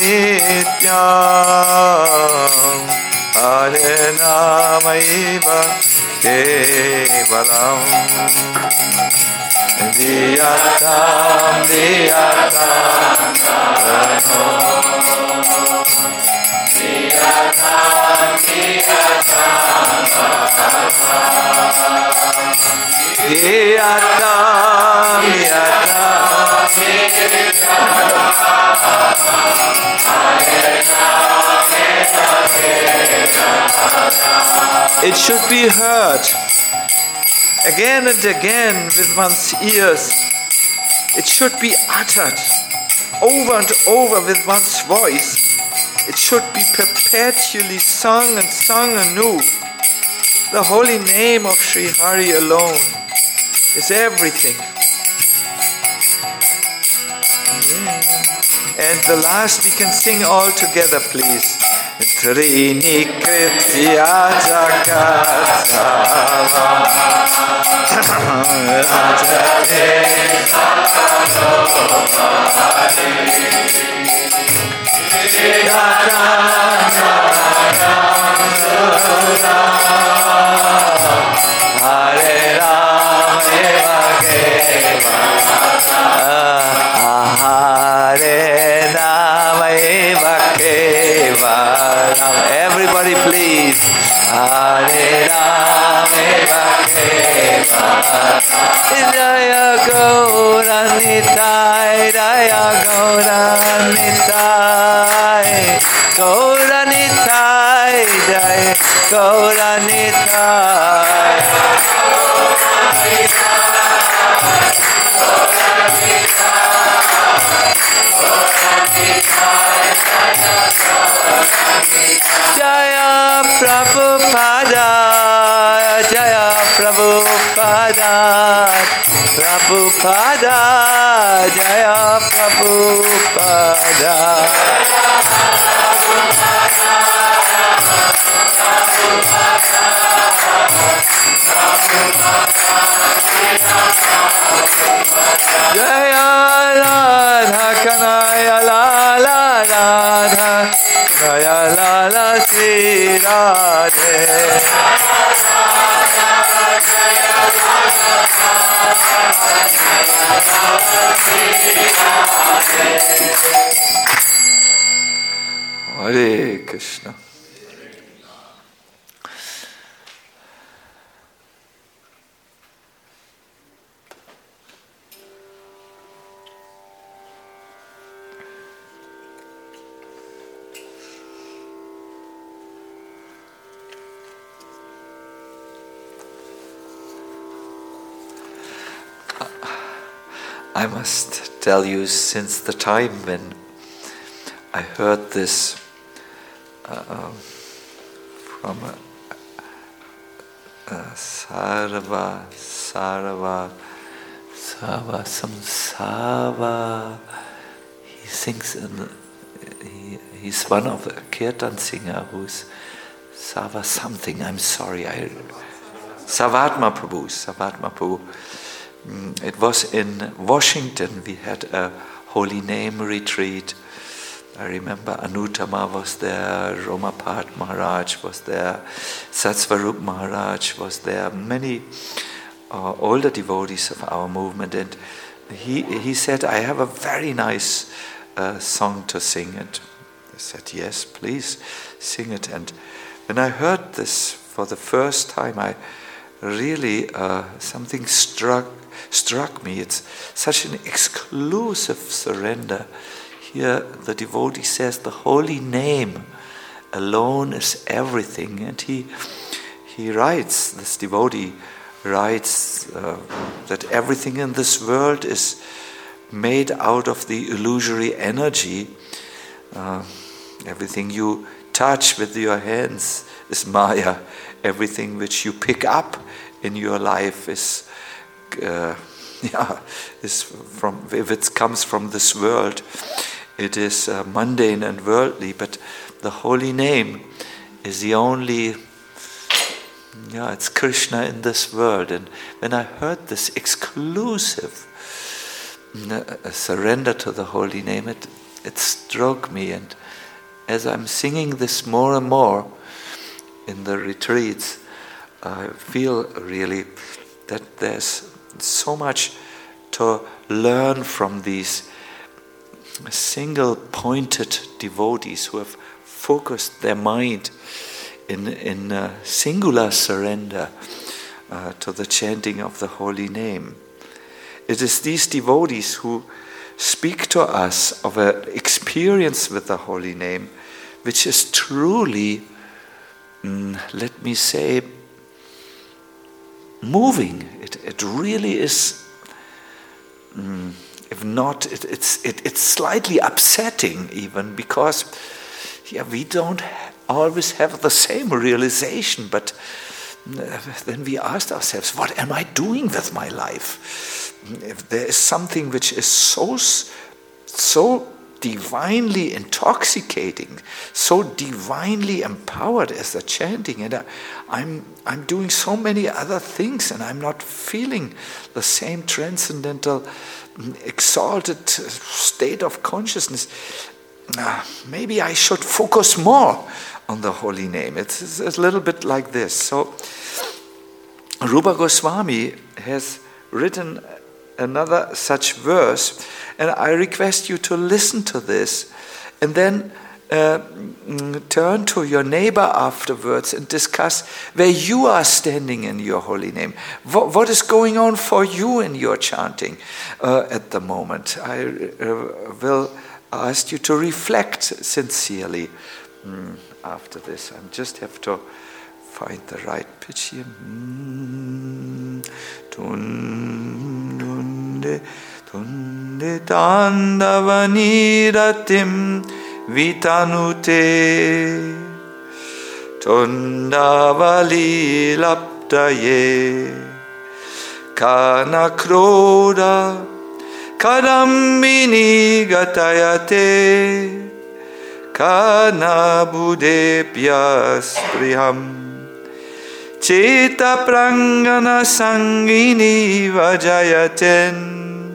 nityam hare namaiva kevalam diyatam diyatam kano diyatam diyatam diyatam it should be heard again and again with one's ears. It should be uttered over and over with one's voice. It should be perpetually sung and sung anew. The holy name of Sri Hari alone is everything. And the last we can sing all together, please. Trini Kritya Jagat Savam Rajate Hare Ram Eva Keva Hare Ram Eva Keva. Everybody please. Hare Ram Eva Keva. Jaya Gaura Nitai, Jaya Gaura Nitai, Gaura Nitai, Jaya Gaura Nitai. Jaya Prabhupada, Jaya Prabhupada, Prabhupada, Jaya Prabhupada. Jaya Radha Kanaya Lala Radha Kanaya Lala Sri Radhe. Hare Krishna. I must tell you, since the time when I heard this from Sarva Samsava, he sings he's one of the kirtan singer who's Sava something, I'm sorry, Savatma Prabhu. It was in Washington. We had a holy name retreat, I remember Anuttama was there, Romapat Maharaj was there, Satsvarup Maharaj was there, many older devotees of our movement, and he said, I have a very nice song to sing. And I said, yes, please sing it. And when I heard this for the first time, I really, something struck me. It's such an exclusive surrender. Here the devotee says the holy name alone is everything. And he writes, this devotee writes that everything in this world is made out of the illusory energy. Everything you touch with your hands is Maya. Everything which you pick up in your life is from, if it comes from this world, it is mundane and worldly. But the holy name is the only, it's Krishna in this world. And when I heard this exclusive surrender to the holy name, it struck me. And as I'm singing this more and more in the retreats, I feel really that there's so much to learn from these single-pointed devotees who have focused their mind in singular surrender to the chanting of the holy name. It is these devotees who speak to us of an experience with the holy name, which is truly, let me say, moving. It really is. If not, it's slightly upsetting even, because we don't always have the same realization. But then we ask ourselves, what am I doing with my life? If there is something which is so divinely intoxicating, so divinely empowered as the chanting, and I'm doing so many other things, and I'm not feeling the same transcendental, exalted state of consciousness. Maybe I should focus more on the holy name. It's a little bit like this. So Rupa Goswami has written another such verse, and I request you to listen to this and then turn to your neighbor afterwards and discuss where you are standing in your holy name. What is going on for you in your chanting at the moment? I will ask you to reflect sincerely after this. I just have to find the right pitch here. Tunde tandavaniratim vitanute tundavali laptaye kanakroda kadambini gatayate kanabudepyas priham Cheta prangana sangini vajayaten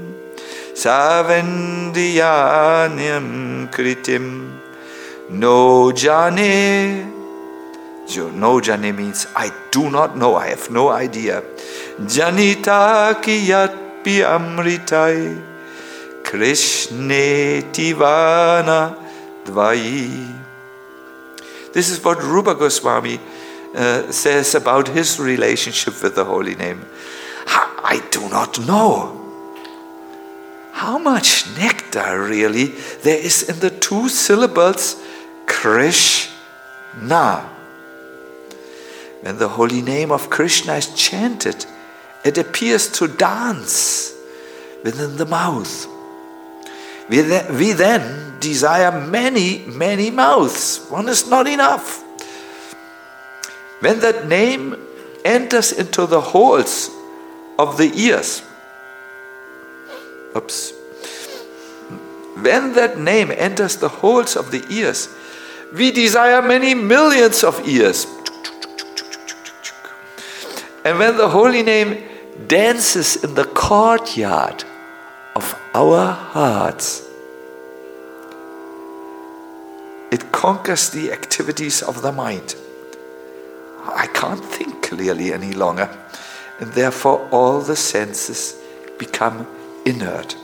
savendriyanyam kritim no jane. No jane means I do not know, I have no idea. Janita kiyat pi amritai Krishne tivana dvai. This is what Rupa Goswami says about his relationship with the holy name. I do not know how much nectar really there is in the two syllables Krishna. When the holy name of Krishna is chanted, it appears to dance within the mouth. We then desire many, many mouths. One is not enough. When that name enters into the holes of the ears, when that name enters the holes of the ears, we desire many millions of ears. And when the holy name dances in the courtyard of our hearts, conquers the activities of the mind. I can't think clearly any longer, and therefore all the senses become inert.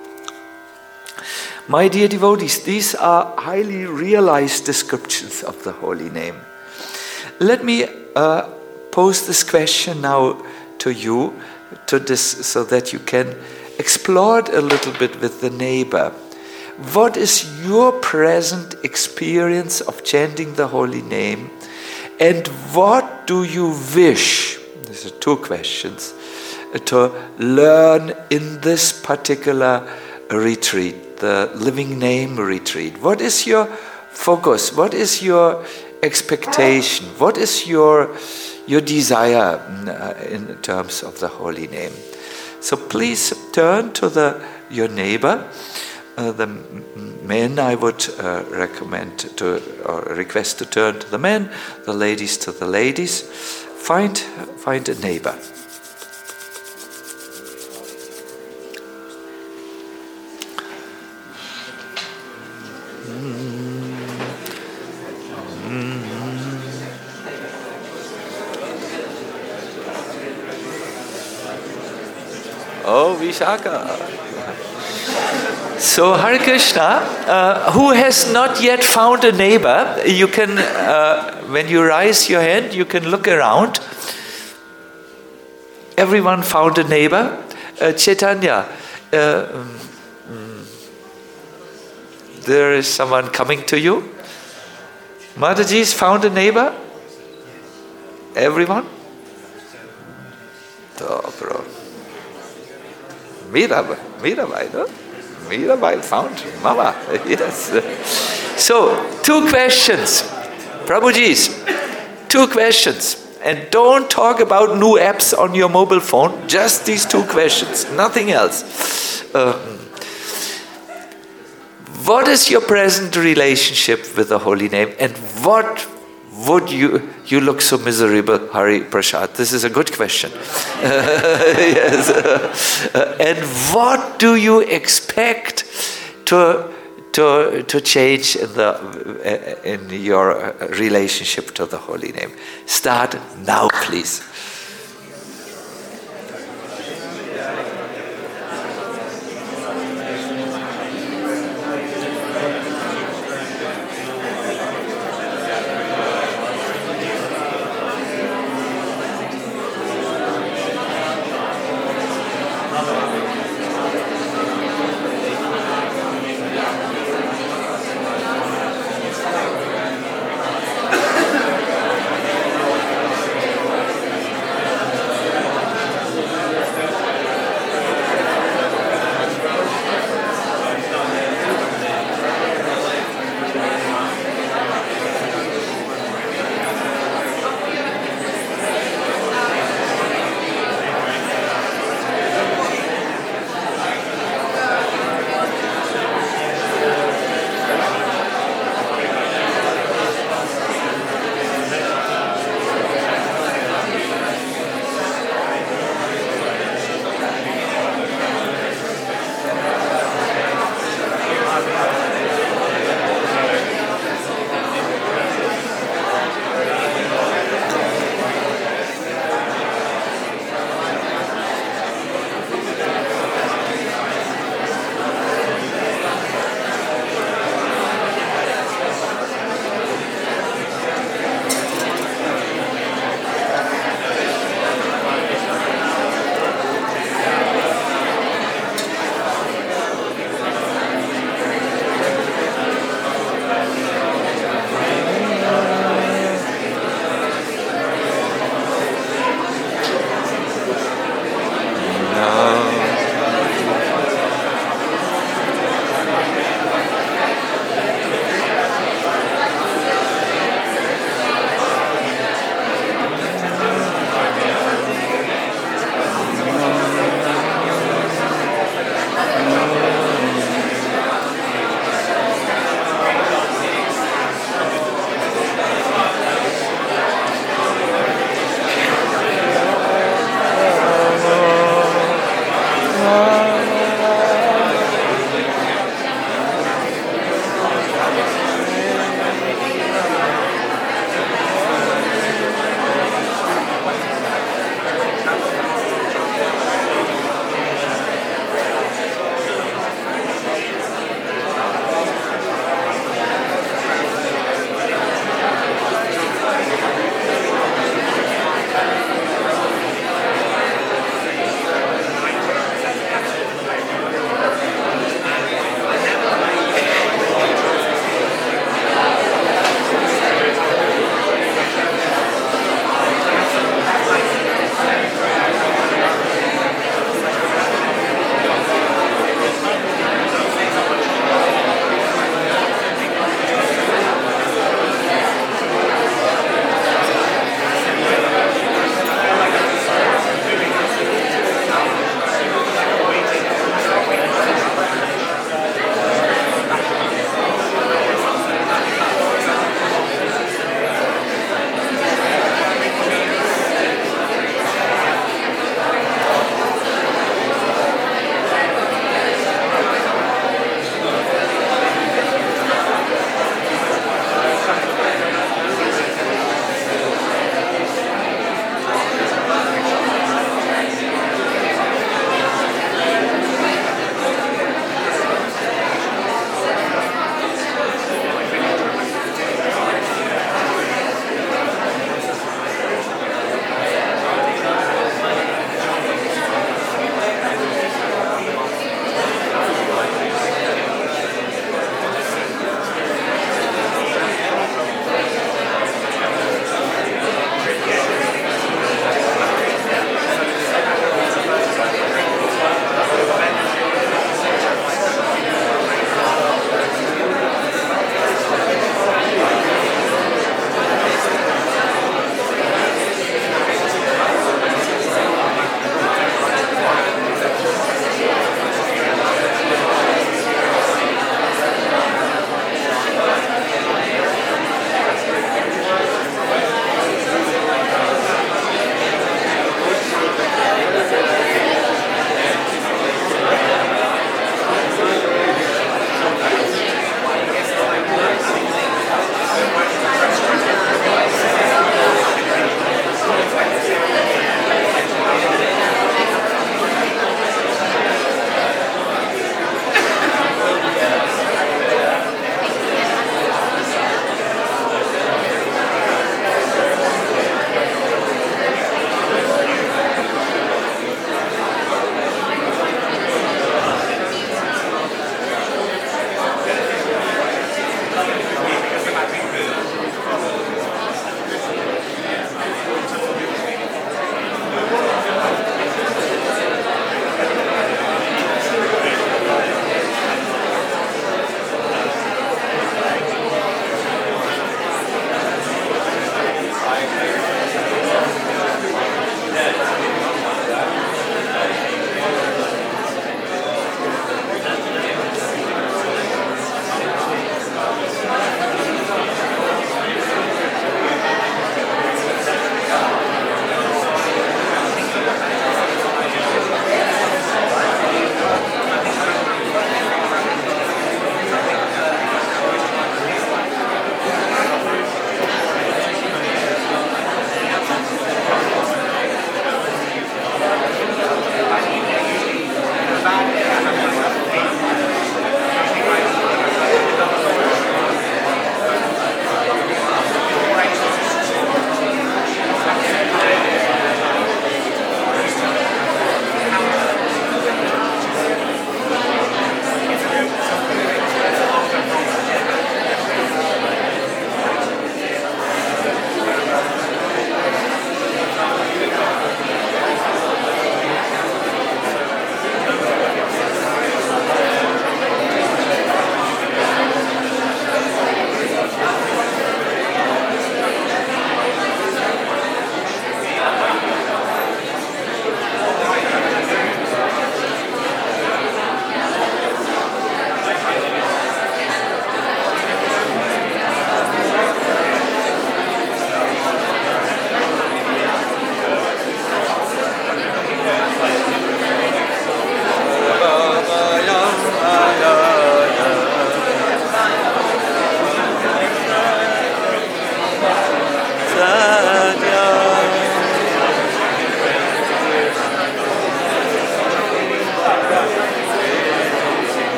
My dear devotees, these are highly realized descriptions of the holy name. Let me pose this question now to you, so that you can explore it a little bit with the neighbor. What is your present experience of chanting the holy name, and what do you wish, these are two questions, to learn in this particular retreat, the Living Name retreat? What is your focus? What is your expectation? What is your desire in terms of the holy name? So please turn to your neighbor. The men I would recommend or request to turn to the men, the ladies to the ladies. Find a neighbor. Oh, Vishaka. So, Hare Krishna, who has not yet found a neighbor, you can, when you raise your hand, you can look around. Everyone found a neighbor. Chaitanya, there is someone coming to you. Mataji's found a neighbor? Everyone? Dobro. Mirabai, no? Mirabai found Mama, yes. So, two questions. Prabhuji's, two questions. And don't talk about new apps on your mobile phone, just these two questions, nothing else. What is your present relationship with the holy name, and what would you look so miserable, Hari Prasad? This is a good question. Yes. And what do you expect to change in your relationship to the holy name? Start now, please.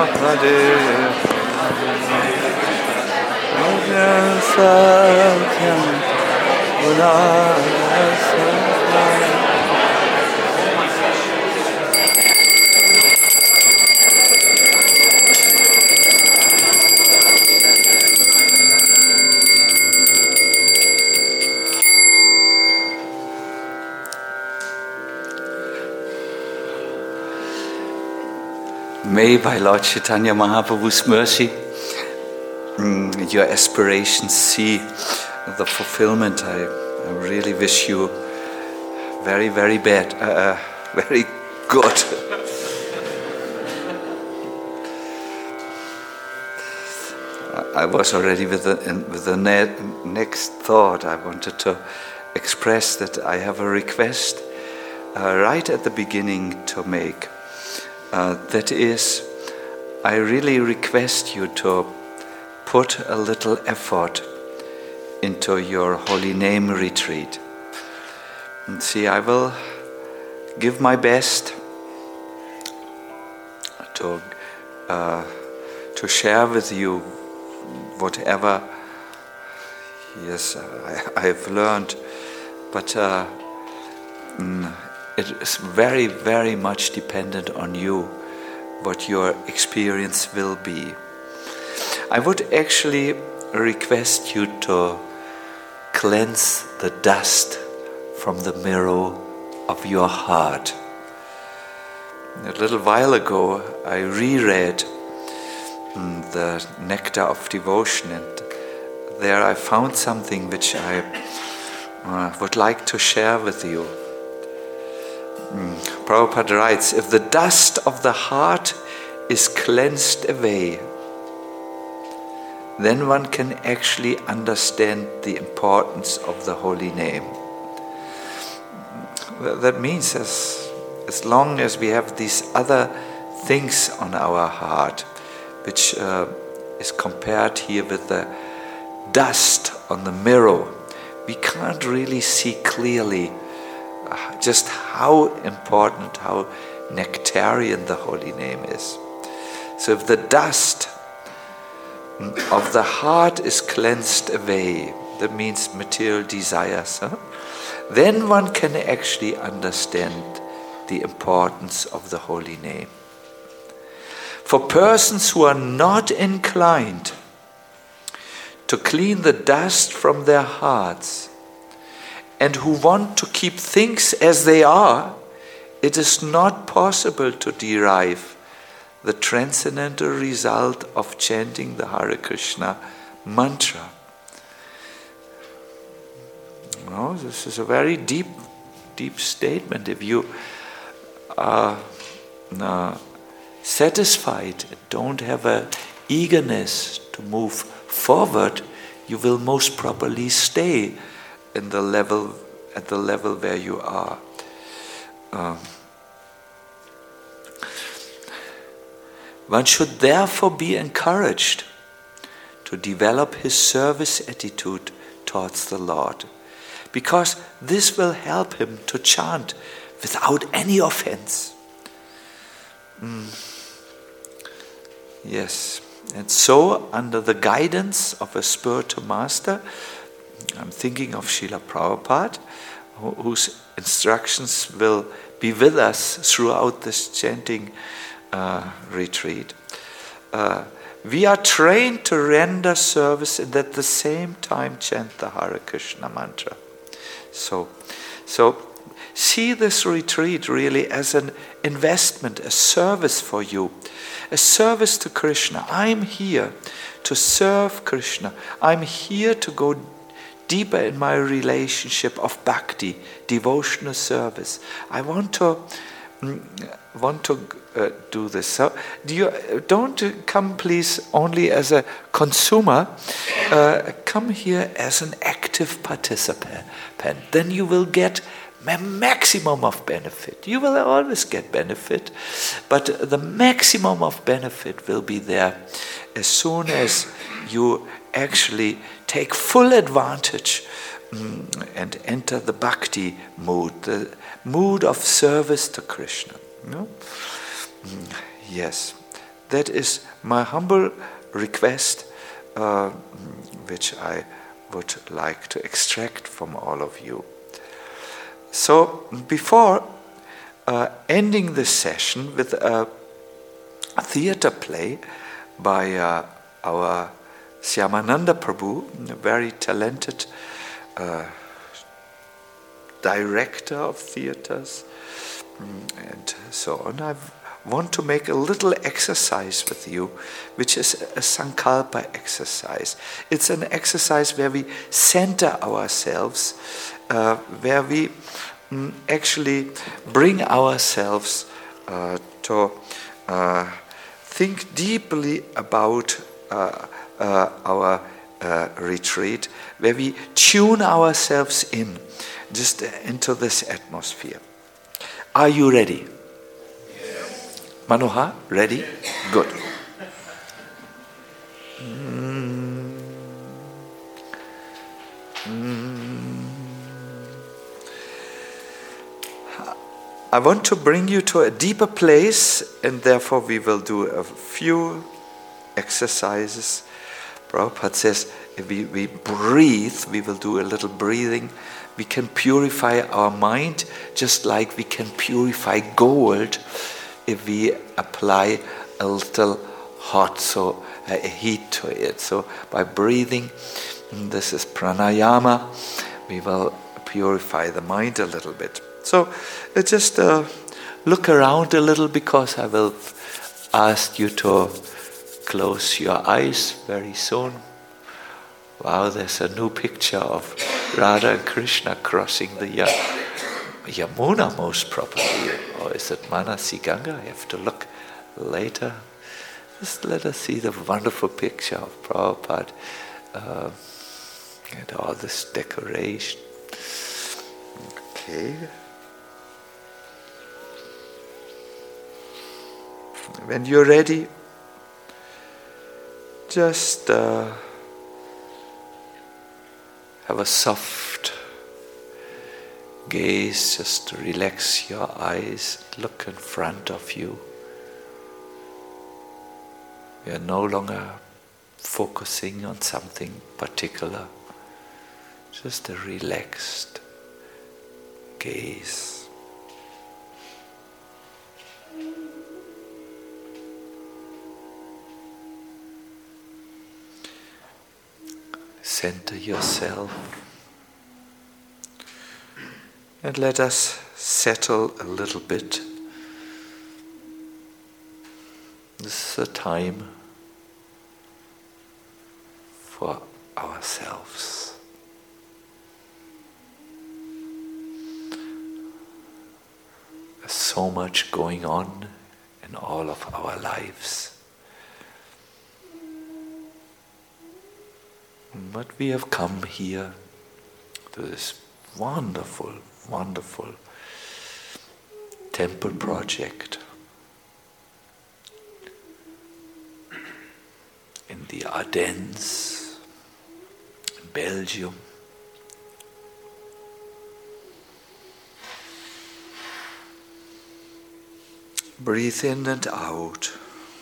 May by Lord Chaitanya Mahaprabhu's mercy, your aspirations see the fulfillment. I really wish you very, very very good. I was already with the next thought. I wanted to express that I have a request right at the beginning to make. That is, I really request you to put a little effort into your Holy Name retreat. And see, I will give my best to share with you whatever I've learned, but it is very, very much dependent on you, what your experience will be. I would actually request you to cleanse the dust from the mirror of your heart. A little while ago, I reread the Nectar of Devotion, and there I found something which I would like to share with you. Prabhupada writes, if the dust of the heart is cleansed away, then one can actually understand the importance of the holy name. That means as long as we have these other things on our heart, which is compared here with the dust on the mirror, we can't really see clearly just how important, how nectarian the holy name is. So if the dust of the heart is cleansed away, that means material desires, then one can actually understand the importance of the holy name. For persons who are not inclined to clean the dust from their hearts, and who want to keep things as they are, it is not possible to derive the transcendental result of chanting the Hare Krishna mantra. No, this is a very deep statement. If you are satisfied and don't have an eagerness to move forward, you will most probably stay at the level where you are. One should therefore be encouraged to develop his service attitude towards the Lord, because this will help him to chant without any offense. Yes, and so under the guidance of a spiritual master, I'm thinking of Srila Prabhupada, whose instructions will be with us throughout this chanting retreat. We are trained to render service and at the same time chant the Hare Krishna mantra. So see this retreat really as an investment, a service for you, a service to Krishna. I'm here to serve Krishna. I'm here to go deeper in my relationship of bhakti, devotional service. I want to do this. So don't come, please, only as a consumer. Come here as an active participant. Then you will get a maximum of benefit. You will always get benefit, but the maximum of benefit will be there as soon as you actually take full advantage and enter the bhakti mood, the mood of service to Krishna. No? Yes, that is my humble request, which I would like to extract from all of you. So before ending this session with a theater play by our Syamananda Prabhu, a very talented director of theaters and so on, I want to make a little exercise with you, which is a Sankalpa exercise. It's an exercise where we center ourselves, where we actually bring ourselves to think deeply about our retreat, where we tune ourselves in, just into this atmosphere. Are you ready? Yes. Manohar, ready? Yes. Good. I want to bring you to a deeper place, and therefore we will do a few exercises. Prabhupada says if we breathe, we will do a little breathing. We can purify our mind just like we can purify gold if we apply a little heat to it. So by breathing, this is pranayama, we will purify the mind a little bit. So just look around a little, because I will ask you to close your eyes very soon. Wow, there's a new picture of Radha and Krishna crossing the Yamuna, most probably. Or is it Manasi Ganga? I have to look later. Just let us see the wonderful picture of Prabhupada and all this decoration. Okay. When you're ready, just have a soft gaze, just relax your eyes, look in front of you. We are no longer focusing on something particular, just a relaxed gaze. Center yourself and let us settle a little bit. This is a time for ourselves. There's so much going on in all of our lives. But we have come here to this wonderful, wonderful temple project in the Ardennes, in Belgium. Breathe in and out.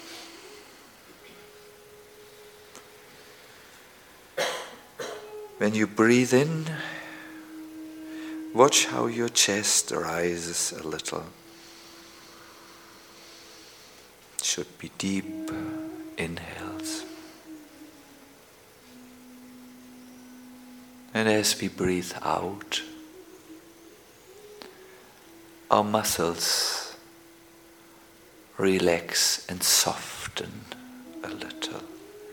When you breathe in, watch how your chest rises a little. It should be deep inhales. And as we breathe out, our muscles relax and soften a little.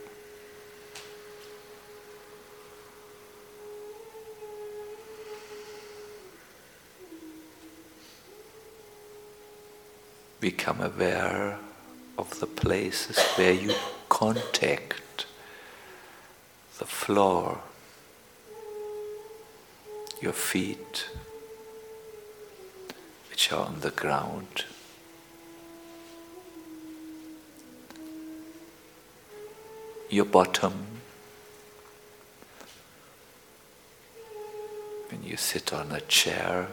Become aware of the places where you contact the floor, your feet, which are on the ground. Your bottom, when you sit on a chair,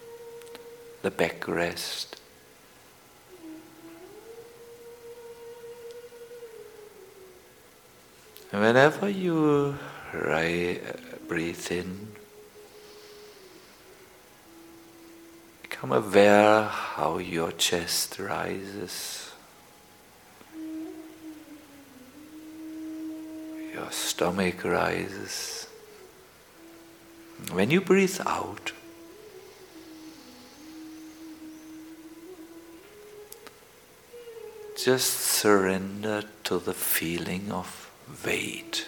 the backrest, Whenever you breathe in, become aware how your chest rises, your stomach rises. When you breathe out, just surrender to the feeling of weight.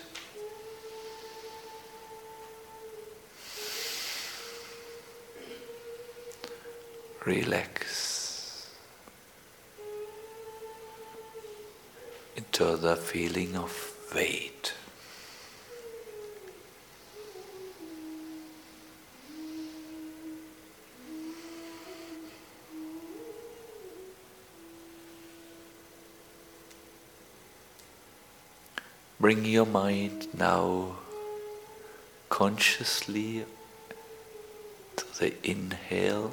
Relax into the feeling of weight. Bring your mind now consciously to the inhale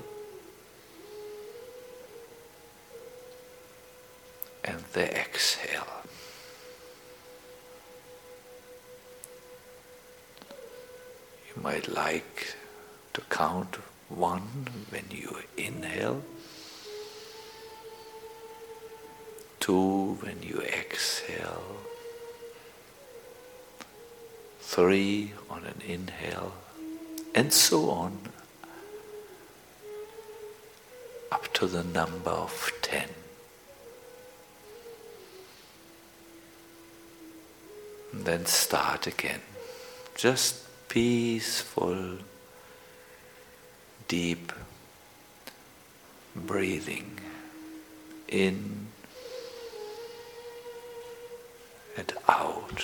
and the exhale. You might like to count 1 when you inhale, 2 when you exhale, 3 on an inhale, and so on, up to the number of 10. And then start again. Just peaceful, deep breathing in and out.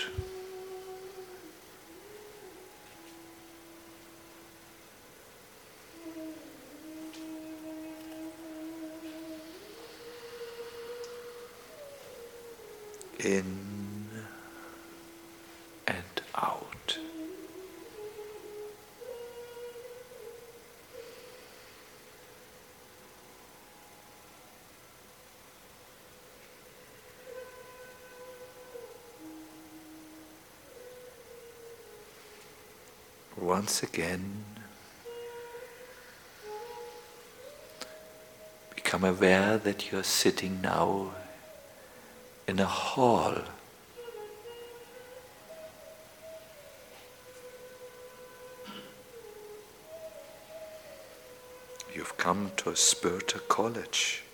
In and out. Once again, become aware that you're sitting now in a hall. You've come to a spiritual college.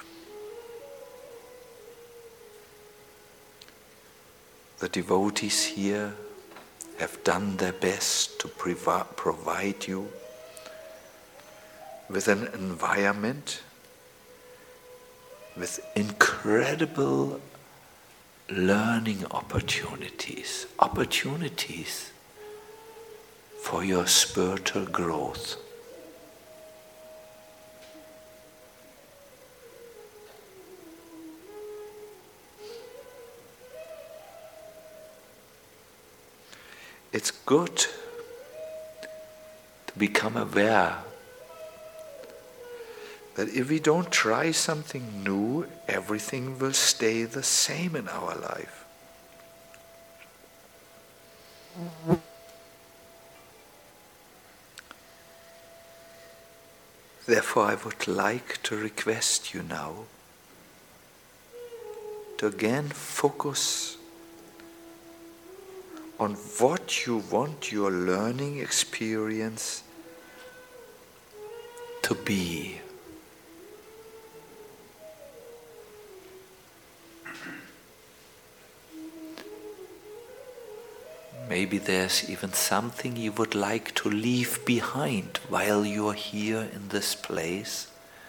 The devotees here have done their best to provide you with an environment with incredible learning opportunities for your spiritual growth. It's good to become aware that if we don't try something new, everything will stay the same in our life. Therefore, I would like to request you now to again focus on what you want your learning experience to be. Maybe there's even something you would like to leave behind while you're here in this place.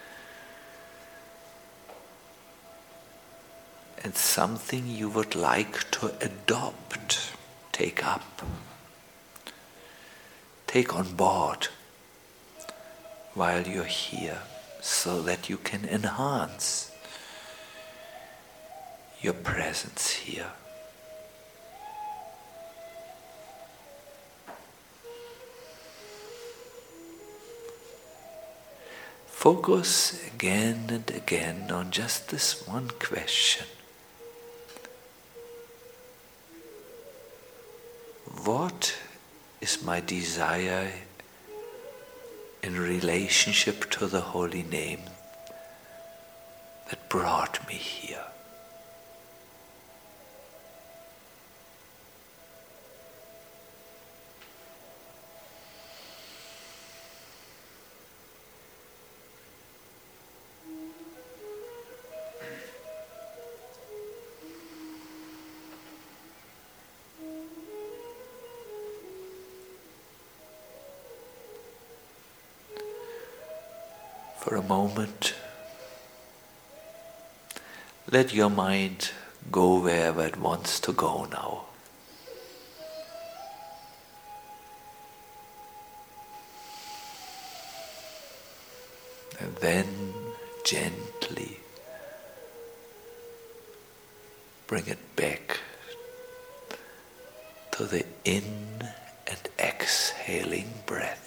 And something you would like to adopt, take up, take on board while you're here, so that you can enhance your presence here. Focus again and again on just this one question. what is my desire in relationship to the holy name that brought me here? For a moment, let your mind go wherever it wants to go now. And then gently bring it back to the in and exhaling breath.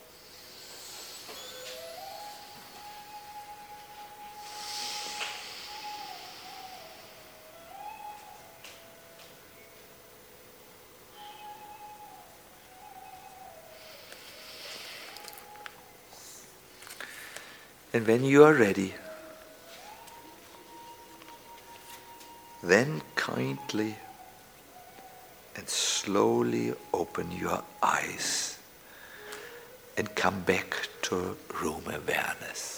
And when you are ready, then kindly and slowly open your eyes and come back to room awareness.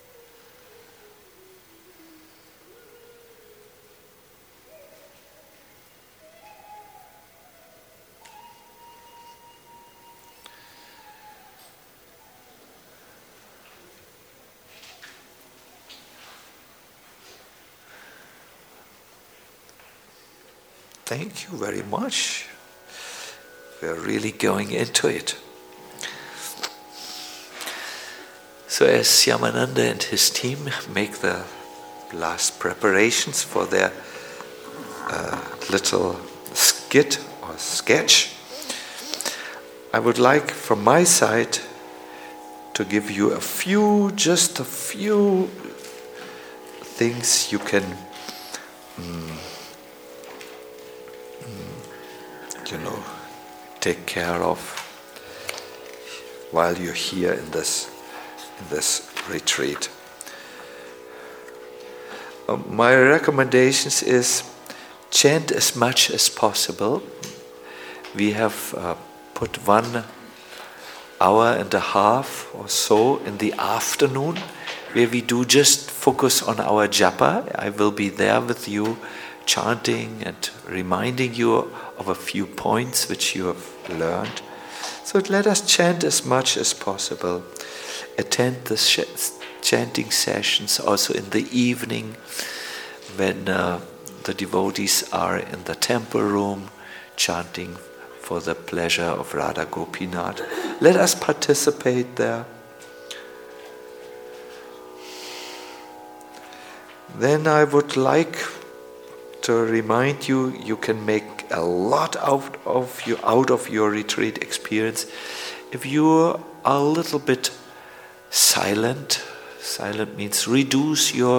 Thank you very much. We're really going into it. So as Shyamananda and his team make the last preparations for their little skit or sketch, I would like from my side to give you just a few things you can take care of while you're here in this retreat. My recommendations is chant as much as possible. We have put 1 hour and a half or so in the afternoon where we do just focus on our japa. I will be there with you chanting and reminding you of a few points which you have learned. So let us chant as much as possible. Attend the chanting sessions also in the evening when the devotees are in the temple room chanting for the pleasure of Radha Gopinath. Let us participate there. Then I would like to remind you, you can make a lot out of your retreat experience if you are a little bit silent. Silent means reduce your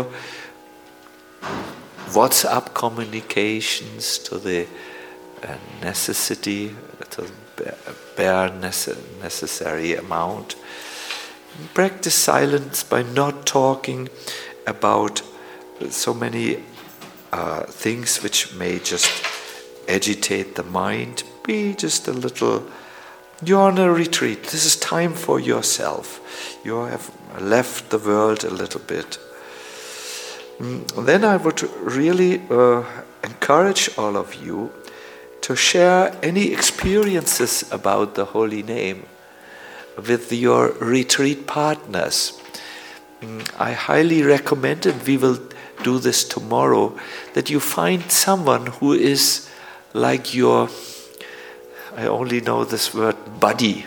WhatsApp communications to the necessity, to the bare necessary amount. Practice silence by not talking about so many things which may just agitate the mind. Be just a little. You're on a retreat. This is time for yourself. You have left the world a little bit. Then I would really encourage all of you to share any experiences about the holy name with your retreat partners. I highly recommend, and we will do this tomorrow, that you find someone who is like your, I only know this word, buddy.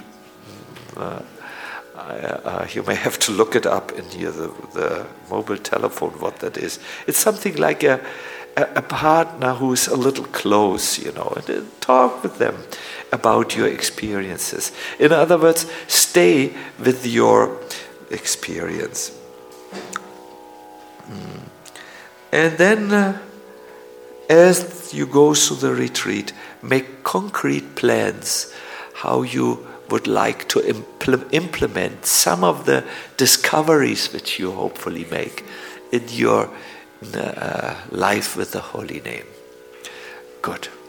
You may have to look it up in here, the mobile telephone, what that is. It's something like a partner who's a little close, and talk with them about your experiences. In other words, stay with your experience. And then as you go through the retreat, make concrete plans how you would like to implement some of the discoveries which you hopefully make in your life with the holy name. Good.